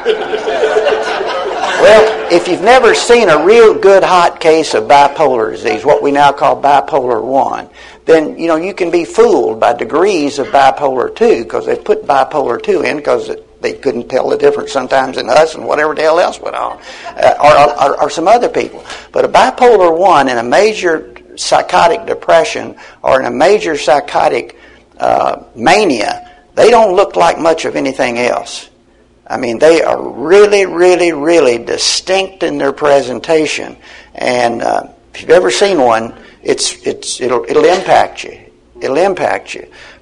well, if you've never seen a real good hot case of bipolar disease, what we now call bipolar one, then, you know, you can be fooled by degrees of bipolar two, because they put bipolar two in because it, they couldn't tell the difference sometimes in us and whatever the hell else went on, uh, or, or, or some other people. But a bipolar one in a major psychotic depression or in a major psychotic uh, mania, they don't look like much of anything else. I mean, they are really, really, really distinct in their presentation. And uh, if you've ever seen one, it's it's it'll it'll impact you. It'll impact you.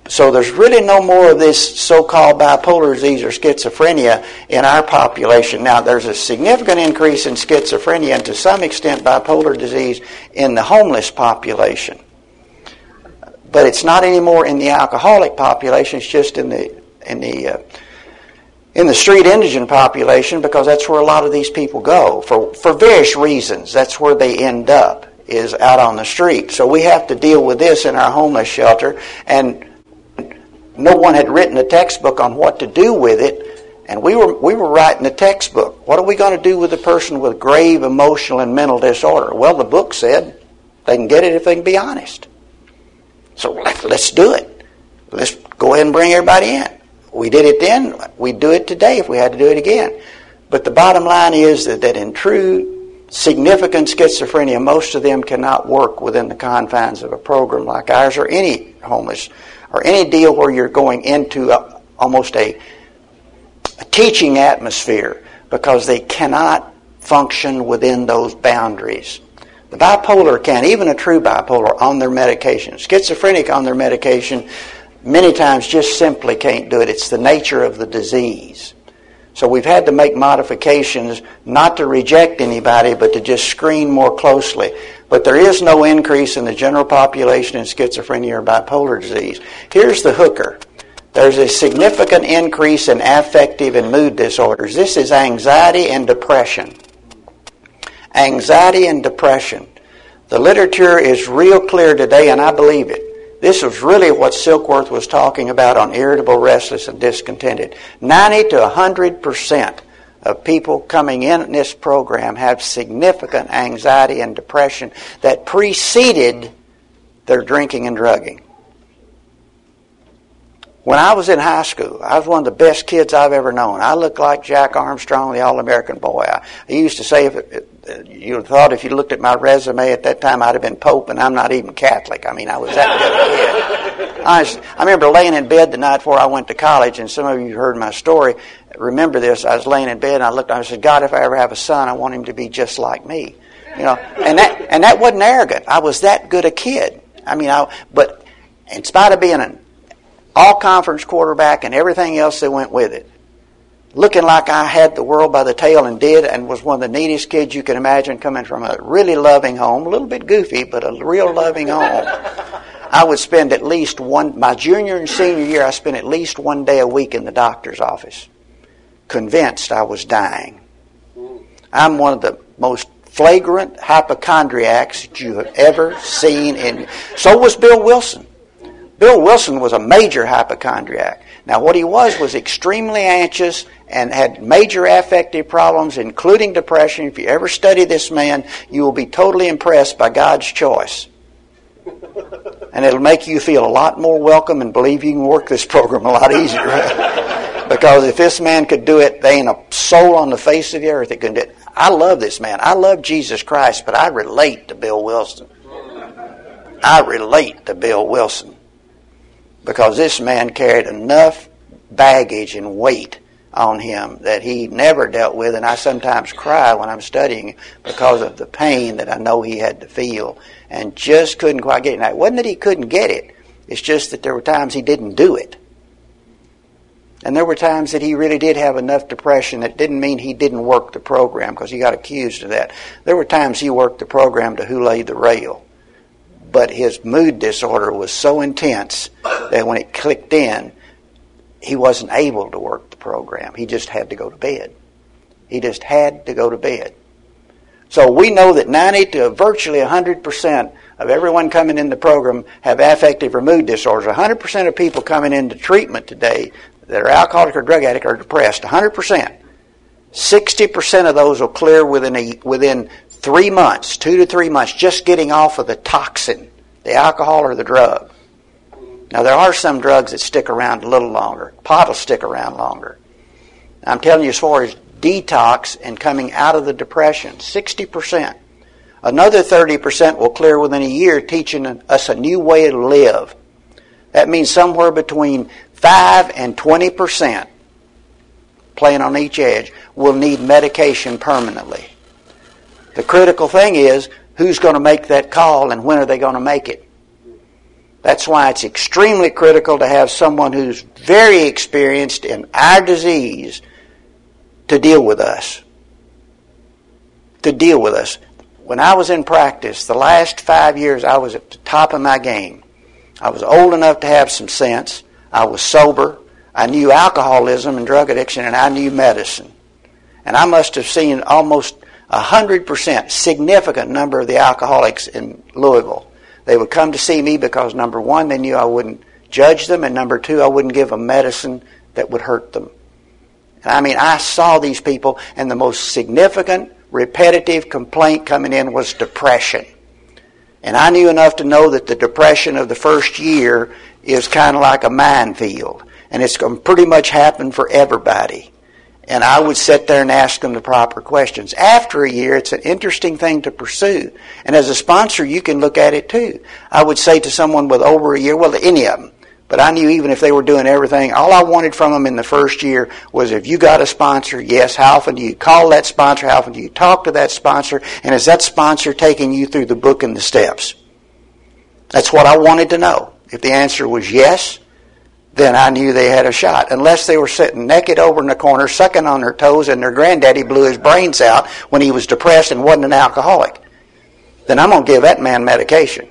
So there's really no more of this so-called bipolar disease or schizophrenia in our population. Now, there's a significant increase in schizophrenia and to some extent bipolar disease in the homeless population. But it's not anymore in the alcoholic population. It's just in the in the uh, in the street indigent population, because that's where a lot of these people go for for various reasons. That's where they end up, is out on the street. So we have to deal with this in our homeless shelter, and no one had written a textbook on what to do with it, and we were we were writing a textbook. What are we going to do with a person with grave emotional and mental disorder? Well, the book said they can get it if they can be honest. So let's do it. Let's go ahead and bring everybody in. We did it then. We'd do it today if we had to do it again. But the bottom line is that, that in true significant schizophrenia, most of them cannot work within the confines of a program like ours or any homeless or any deal where you're going into a, almost a, a teaching atmosphere, because they cannot function within those boundaries. The bipolar can, even a true bipolar, on their medication. Schizophrenic on their medication many times just simply can't do it. It's the nature of the disease. So we've had to make modifications, not to reject anybody, but to just screen more closely. But there is no increase in the general population in schizophrenia or bipolar disease. Here's the hooker. There's a significant increase in affective and mood disorders. This is anxiety and depression. Anxiety and depression. The literature is real clear today, and I believe it. This was really what Silkworth was talking about on irritable, restless, and discontented. ninety to one hundred percent of people coming in this program have significant anxiety and depression that preceded their drinking and drugging. When I was in high school, I was one of the best kids I've ever known. I looked like Jack Armstrong, the All-American boy. I, I used to say, if it, it, you would have thought if you looked at my resume at that time, I'd have been Pope, and I'm not even Catholic. I mean, I was that good a kid. I, was, I remember laying in bed the night before I went to college, and some of you heard my story. Remember this. I was laying in bed, and I looked, and I said, God, if I ever have a son, I want him to be just like me. You know, and that and that wasn't arrogant. I was that good a kid. I mean, I, but in spite of being an all-conference quarterback and everything else that went with it, looking like I had the world by the tail and did, and was one of the neatest kids you can imagine, coming from a really loving home, a little bit goofy, but a real loving home. I would spend at least one, my junior and senior year, I spent at least one day a week in the doctor's office, convinced I was dying. I'm one of the most flagrant hypochondriacs that you have ever seen. In, so was Bill Wilson. Bill Wilson was a major hypochondriac. Now, what he was was extremely anxious and had major affective problems, including depression. If you ever study this man, you will be totally impressed by God's choice. And it'll make you feel a lot more welcome and believe you can work this program a lot easier. Because if this man could do it, there ain't a soul on the face of the earth that could do it. I love this man. I love Jesus Christ, but I relate to Bill Wilson. I relate to Bill Wilson. Because this man carried enough baggage and weight on him that he never dealt with, and I sometimes cry when I'm studying because of the pain that I know he had to feel and just couldn't quite get it. Now, it wasn't that he couldn't get it. It's just that there were times he didn't do it. And there were times that he really did have enough depression that didn't mean he didn't work the program, because he got accused of that. There were times he worked the program to who laid the rail. But his mood disorder was so intense that when it clicked in, he wasn't able to work the program. He just had to go to bed. He just had to go to bed. So we know that ninety to virtually one hundred percent of everyone coming in the program have affective or mood disorders. one hundred percent of people coming into treatment today that are alcoholic or drug addict are depressed. one hundred percent. sixty percent of those will clear within a, within three months, two to three months, just getting off of the toxin, the alcohol or the drug. Now, there are some drugs that stick around a little longer. Pot will stick around longer. I'm telling you, as far as detox and coming out of the depression, sixty percent. Another thirty percent will clear within a year, teaching us a new way to live. That means somewhere between five and twenty percent, playing on each edge, will need medication permanently. The critical thing is, who's going to make that call and when are they going to make it? That's why it's extremely critical to have someone who's very experienced in our disease to deal with us. To deal with us. When I was in practice, the last five years I was at the top of my game. I was old enough to have some sense. I was sober. I knew alcoholism and drug addiction, and I knew medicine. And I must have seen almost a hundred percent significant number of the alcoholics in Louisville. They would come to see me because, number one, they knew I wouldn't judge them, and number two, I wouldn't give them medicine that would hurt them. And I mean, I saw these people, and the most significant, repetitive complaint coming in was depression. And I knew enough to know that the depression of the first year is kind of like a minefield, and it's going to pretty much happen for everybody. And I would sit there and ask them the proper questions. After a year, it's an interesting thing to pursue. And as a sponsor, you can look at it too. I would say to someone with over a year, well, any of them, but I knew even if they were doing everything, all I wanted from them in the first year was, if you got a sponsor, yes, how often do you call that sponsor? How often do you talk to that sponsor? And is that sponsor taking you through the book and the steps? That's what I wanted to know. If the answer was yes, then I knew they had a shot. Unless they were sitting naked over in the corner, sucking on their toes, and their granddaddy blew his brains out when he was depressed and wasn't an alcoholic, then I'm going to give that man medication.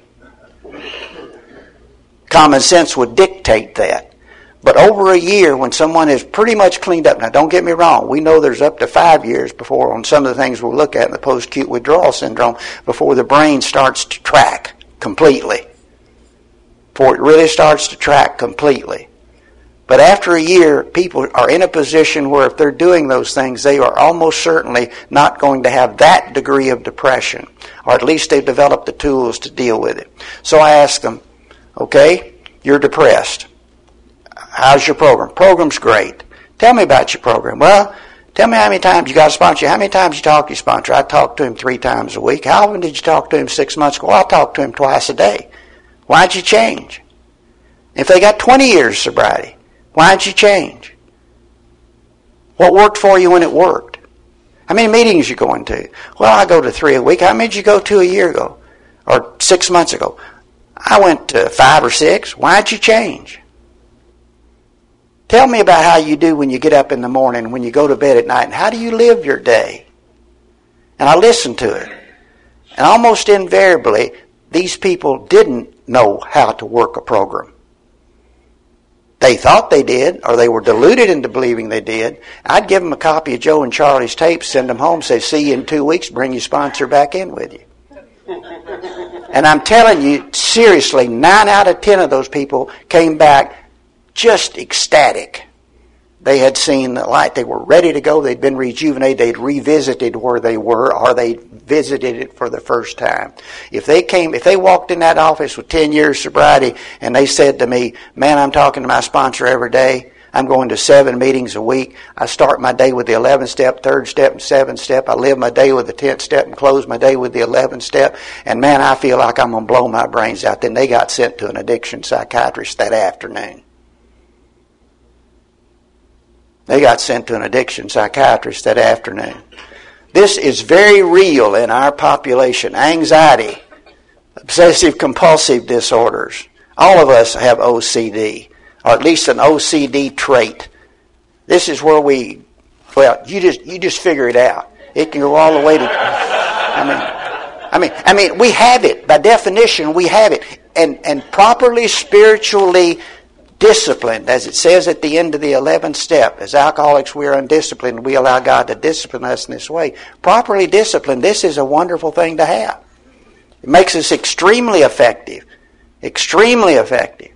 Common sense would dictate that. But over a year, when someone is pretty much cleaned up, now don't get me wrong, we know there's up to five years before, on some of the things we'll look at in the post-acute withdrawal syndrome, before the brain starts to track completely. Before it really starts to track completely. But after a year, people are in a position where if they're doing those things, they are almost certainly not going to have that degree of depression. Or at least they've developed the tools to deal with it. So I ask them, okay, you're depressed. How's your program? Program's great. Tell me about your program. Well, tell me how many times you got a sponsor. How many times you talk to your sponsor? I talk to him three times a week. How often did you talk to him six months ago? Well, I talk to him twice a day. Why'd you change? If they got twenty years sobriety, why'd you change? What worked for you when it worked? How many meetings you going to? Well, I go to three a week. How many did you go to a year ago? Or six months ago? I went to five or six. Why'd you change? Tell me about how you do when you get up in the morning, when you go to bed at night, and how do you live your day? And I listen to it. And almost invariably, these people didn't know how to work a program. They thought they did, or they were deluded into believing they did. I'd give them a copy of Joe and Charlie's tapes, send them home, say, see you in two weeks, bring your sponsor back in with you. And I'm telling you, seriously, nine out of ten of those people came back just ecstatic. They had seen the light. They were ready to go. They'd been rejuvenated. They'd revisited where they were, or they visited it for the first time. If they came, if they walked in that office with ten years sobriety and they said to me, man, I'm talking to my sponsor every day. I'm going to seven meetings a week. I start my day with the eleventh step, third step, and seventh step. I live my day with the tenth step and close my day with the eleventh step. And man, I feel like I'm going to blow my brains out. Then they got sent to an addiction psychiatrist that afternoon. They got sent to an addiction psychiatrist that afternoon. This is very real in our population. Anxiety, obsessive compulsive disorders. All of us have O C D, or at least an O C D trait. This is where we, well, you just you just figure it out. It can go all the way to, I mean, I mean, I mean, we have it. By definition, we have it. And, and properly spiritually disciplined, as it says at the end of the eleventh step, as alcoholics we are undisciplined, we allow God to discipline us in this way. Properly disciplined, this is a wonderful thing to have. It makes us extremely effective. Extremely effective.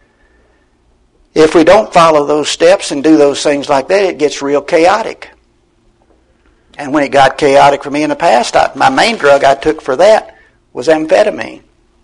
If we don't follow those steps and do those things like that, it gets real chaotic. And when it got chaotic for me in the past, I, my main drug I took for that was amphetamine.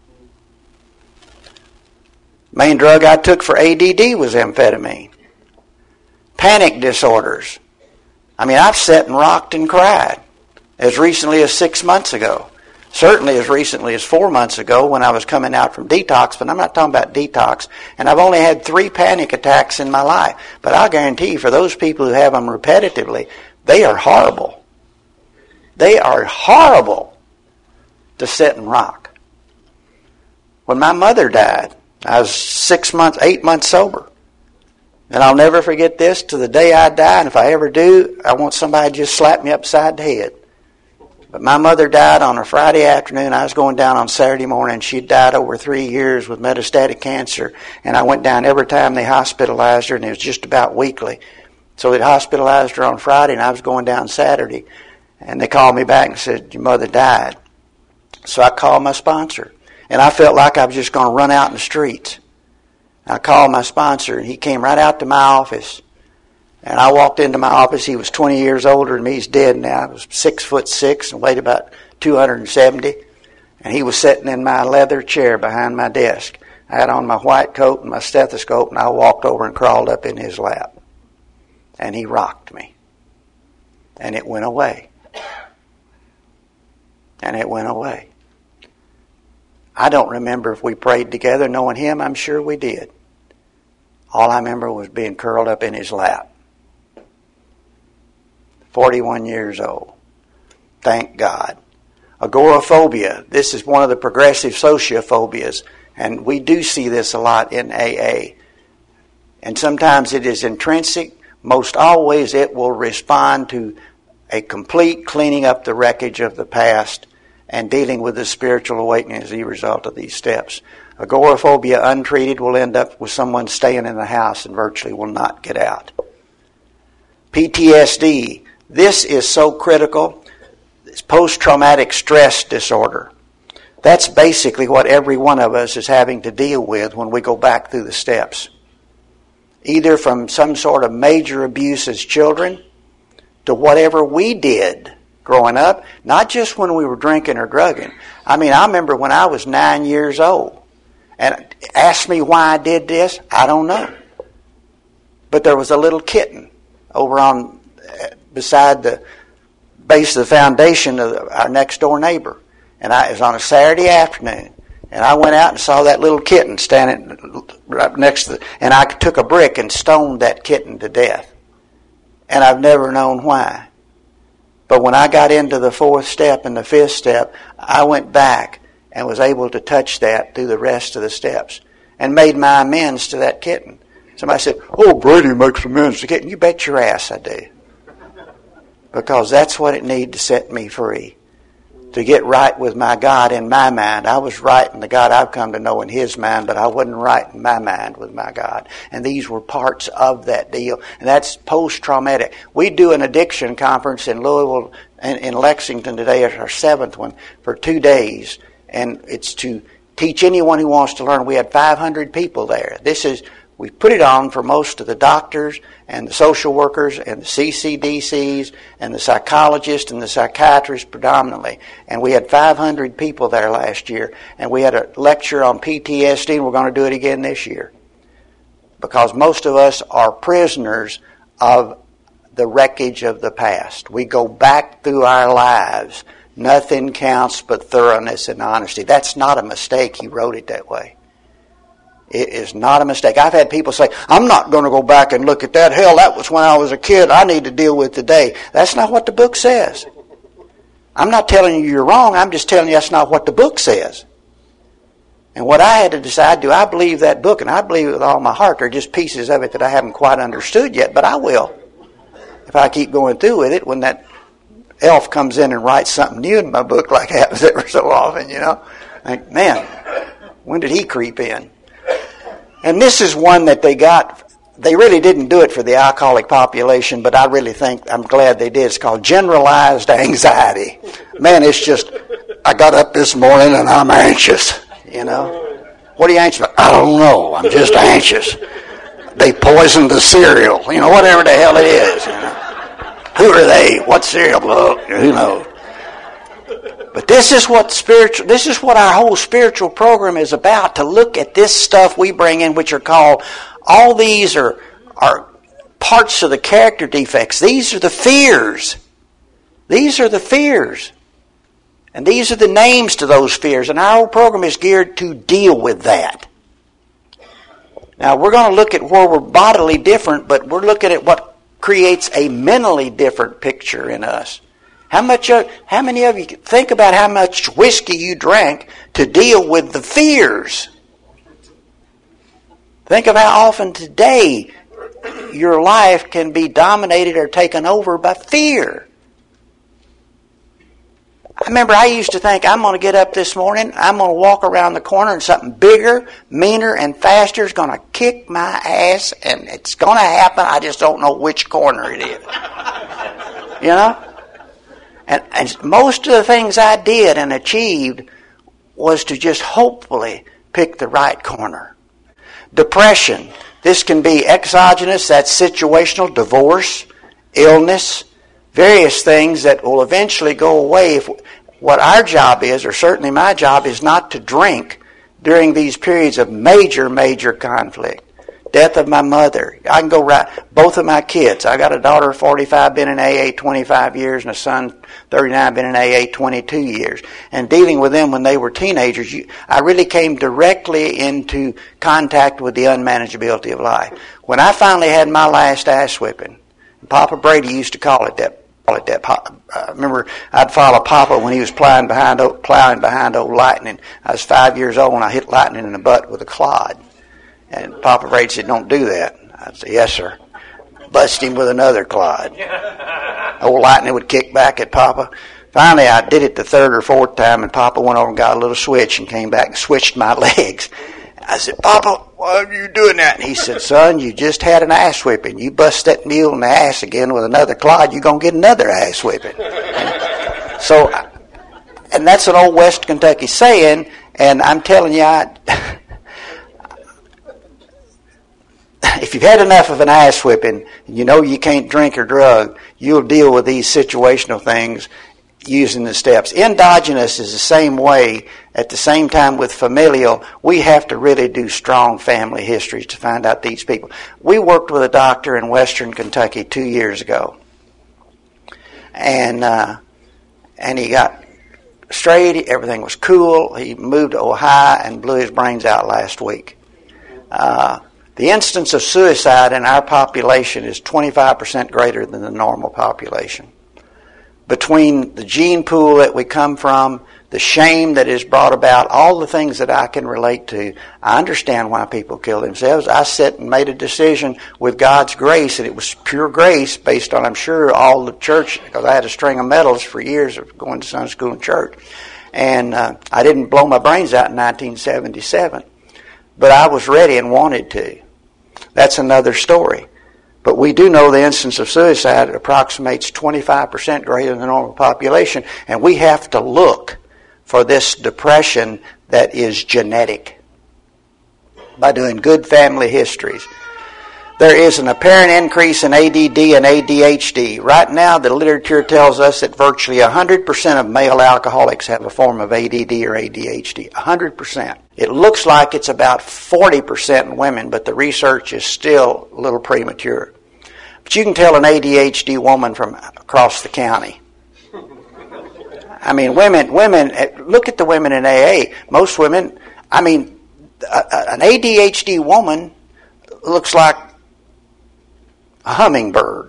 Main drug I took for A D D was amphetamine. Panic disorders. I mean, I've sat and rocked and cried as recently as six months ago. Certainly as recently as four months ago when I was coming out from detox, but I'm not talking about detox. And I've only had three panic attacks in my life. But I'll guarantee you, for those people who have them repetitively, they are horrible. They are horrible to sit and rock. When my mother died, I was six months, eight months sober. And I'll never forget this to the day I die, and if I ever do, I want somebody to just slap me upside the head. But my mother died on a Friday afternoon. I was going down on Saturday morning. She'd died over three years with metastatic cancer, and I went down every time they hospitalized her, and it was just about weekly. So they'd hospitalized her on Friday, and I was going down Saturday. And they called me back and said, your mother died. So I called my sponsor, and I felt like I was just going to run out in the streets. I called my sponsor, and he came right out to my office. And I walked into my office. He was twenty years older than me. He's dead now. He was six foot six and weighed about two hundred seventy. And he was sitting in my leather chair behind my desk. I had on my white coat and my stethoscope, and I walked over and crawled up in his lap. And he rocked me. And it went away. And it went away. I don't remember if we prayed together. Knowing him, I'm sure we did. All I remember was being curled up in his lap. forty-one years old. Thank God. Agoraphobia. This is one of the progressive sociophobias. And we do see this a lot in A A. And sometimes it is intrinsic. Most always it will respond to a complete cleaning up the wreckage of the past and dealing with the spiritual awakening as a result of these steps. Agoraphobia untreated will end up with someone staying in the house and virtually will not get out. P T S D. This is so critical. It's post-traumatic stress disorder. That's basically what every one of us is having to deal with when we go back through the steps. Either from some sort of major abuse as children to whatever we did growing up, not just when we were drinking or drugging. I mean, I remember when I was nine years old, and asked me why I did this, I don't know. But there was a little kitten over on beside the base of the foundation of our next door neighbor. And I, it was on a Saturday afternoon. And I went out and saw that little kitten standing right next to the, and I took a brick and stoned that kitten to death. And I've never known why. But when I got into the fourth step and the fifth step, I went back and was able to touch that through the rest of the steps and made my amends to that kitten. Somebody said, oh, Brady makes amends to kitten. You bet your ass I do. Because that's what it needed to set me free. To get right with my God in my mind. I was right in the God I've come to know in His mind, but I wasn't right in my mind with my God. And these were parts of that deal. And that's post-traumatic. We do an addiction conference in Louisville and in Lexington today. It's our seventh one for two days. And it's to teach anyone who wants to learn. We had five hundred people there. This is, we put it on for most of the doctors and the social workers and the C C D Cs and the psychologists and the psychiatrists predominantly. And we had five hundred people there last year. And we had a lecture on P T S D, and we're going to do it again this year. Because most of us are prisoners of the wreckage of the past. We go back through our lives. Nothing counts but thoroughness and honesty. That's not a mistake. He wrote it that way. It is not a mistake. I've had people say, I'm not going to go back and look at that. Hell, that was when I was a kid. I need to deal with today. That's not what the book says. I'm not telling you you're wrong. I'm just telling you that's not what the book says. And what I had to decide, do I believe that book? And I believe it with all my heart. There are just pieces of it that I haven't quite understood yet, but I will. If I keep going through with it, when that elf comes in and writes something new in my book, like happens ever so often, you know. Like, man, when did he creep in? And this is one that they got, they really didn't do it for the alcoholic population, but I really think, I'm glad they did. It's called generalized anxiety. Man, it's just, I got up this morning and I'm anxious, you know. What are you anxious about? I don't know, I'm just anxious. They poisoned the cereal, you know, whatever the hell it is, you know. Who are they? What cereal? Who knows? But this is what spiritual. This is what our whole spiritual program is about. To look at this stuff we bring in, which are called. All these are are parts of the character defects. These are the fears. These are the fears, and these are the names to those fears. And our whole program is geared to deal with that. Now we're going to look at where we're bodily different, but we're looking at what creates a mentally different picture in us. How much? Of, how many of you think about how much whiskey you drank to deal with the fears? Think of how often today your life can be dominated or taken over by fear. I remember I used to think, I'm going to get up this morning, I'm going to walk around the corner and something bigger, meaner, and faster is going to kick my ass, and it's going to happen. I just don't know which corner it is. You know? And, and most of the things I did and achieved was to just hopefully pick the right corner. Depression. This can be exogenous, that's situational, divorce, illness, various things that will eventually go away. If what our job is, or certainly my job, is not to drink during these periods of major, major conflict. Death of my mother. I can go right. Both of my kids. I got a daughter, forty-five, been in A A twenty-five years, and a son, thirty-nine, been in A A twenty-two years. And dealing with them when they were teenagers, you, I really came directly into contact with the unmanageability of life. When I finally had my last ass whipping, Papa Brady used to call it that. Call it that. I remember I'd follow Papa when he was plowing behind, plowing behind old Lightning. I was five years old, and I hit Lightning in the butt with a clod. And Papa Brady said, "Don't do that." I'd say, "Yes, sir." Bust him with another clod. Old Lightning would kick back at Papa. Finally, I did it the third or fourth time, and Papa went over and got a little switch and came back and switched my legs. I said, "Papa, why are you doing that?" And he said, "Son, you just had an ass whipping. You bust that mule in the ass again with another clod, you're going to get another ass whipping." And so, and that's an old West Kentucky saying, and I'm telling you, I... if you've had enough of an ass whipping, you know you can't drink or drug, you'll deal with these situational things using the steps. Endogenous is the same way. At the same time with familial, we have to really do strong family histories to find out these people. We worked with a doctor in Western Kentucky two years ago. And uh, and he got straight, everything was cool. He moved to Ohio and blew his brains out last week. Uh, The instance of suicide in our population is twenty-five percent greater than the normal population. Between the gene pool that we come from, the shame that is brought about, all the things that I can relate to, I understand why people kill themselves. I sat and made a decision with God's grace, and it was pure grace based on, I'm sure, all the church, because I had a string of medals for years of going to Sunday school and church. And uh, I didn't blow my brains out in nineteen seventy-seven. But I was ready and wanted to. That's another story. But we do know the instance of suicide approximates twenty-five percent greater than the normal population, and we have to look for this depression that is genetic by doing good family histories. There is an apparent increase in A D D and A D H D. Right now, the literature tells us that virtually one hundred percent of male alcoholics have a form of A D D or A D H D. one hundred percent. It looks like it's about forty percent in women, but the research is still a little premature. But you can tell an A D H D woman from across the county. I mean, women, women, look at the women in A A. Most women, I mean, an A D H D woman looks like a hummingbird.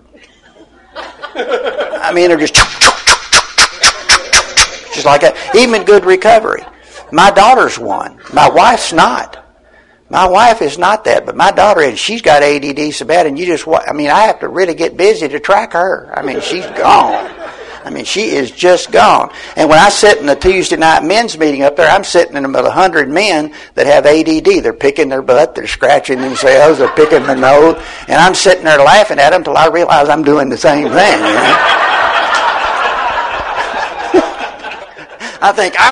I mean, they're just just like that. Even good recovery. My daughter's one. My wife's not. My wife is not that, but my daughter is. She's got A D D so bad, and you just, I mean, I have to really get busy to track her. I mean, she's gone. I mean, she is just gone. And when I sit in the Tuesday night men's meeting up there, I'm sitting in about a hundred men that have A D D. They're picking their butt, they're scratching themselves, they're picking their nose, and I'm sitting there laughing at them until I realize I'm doing the same thing. You know? I think I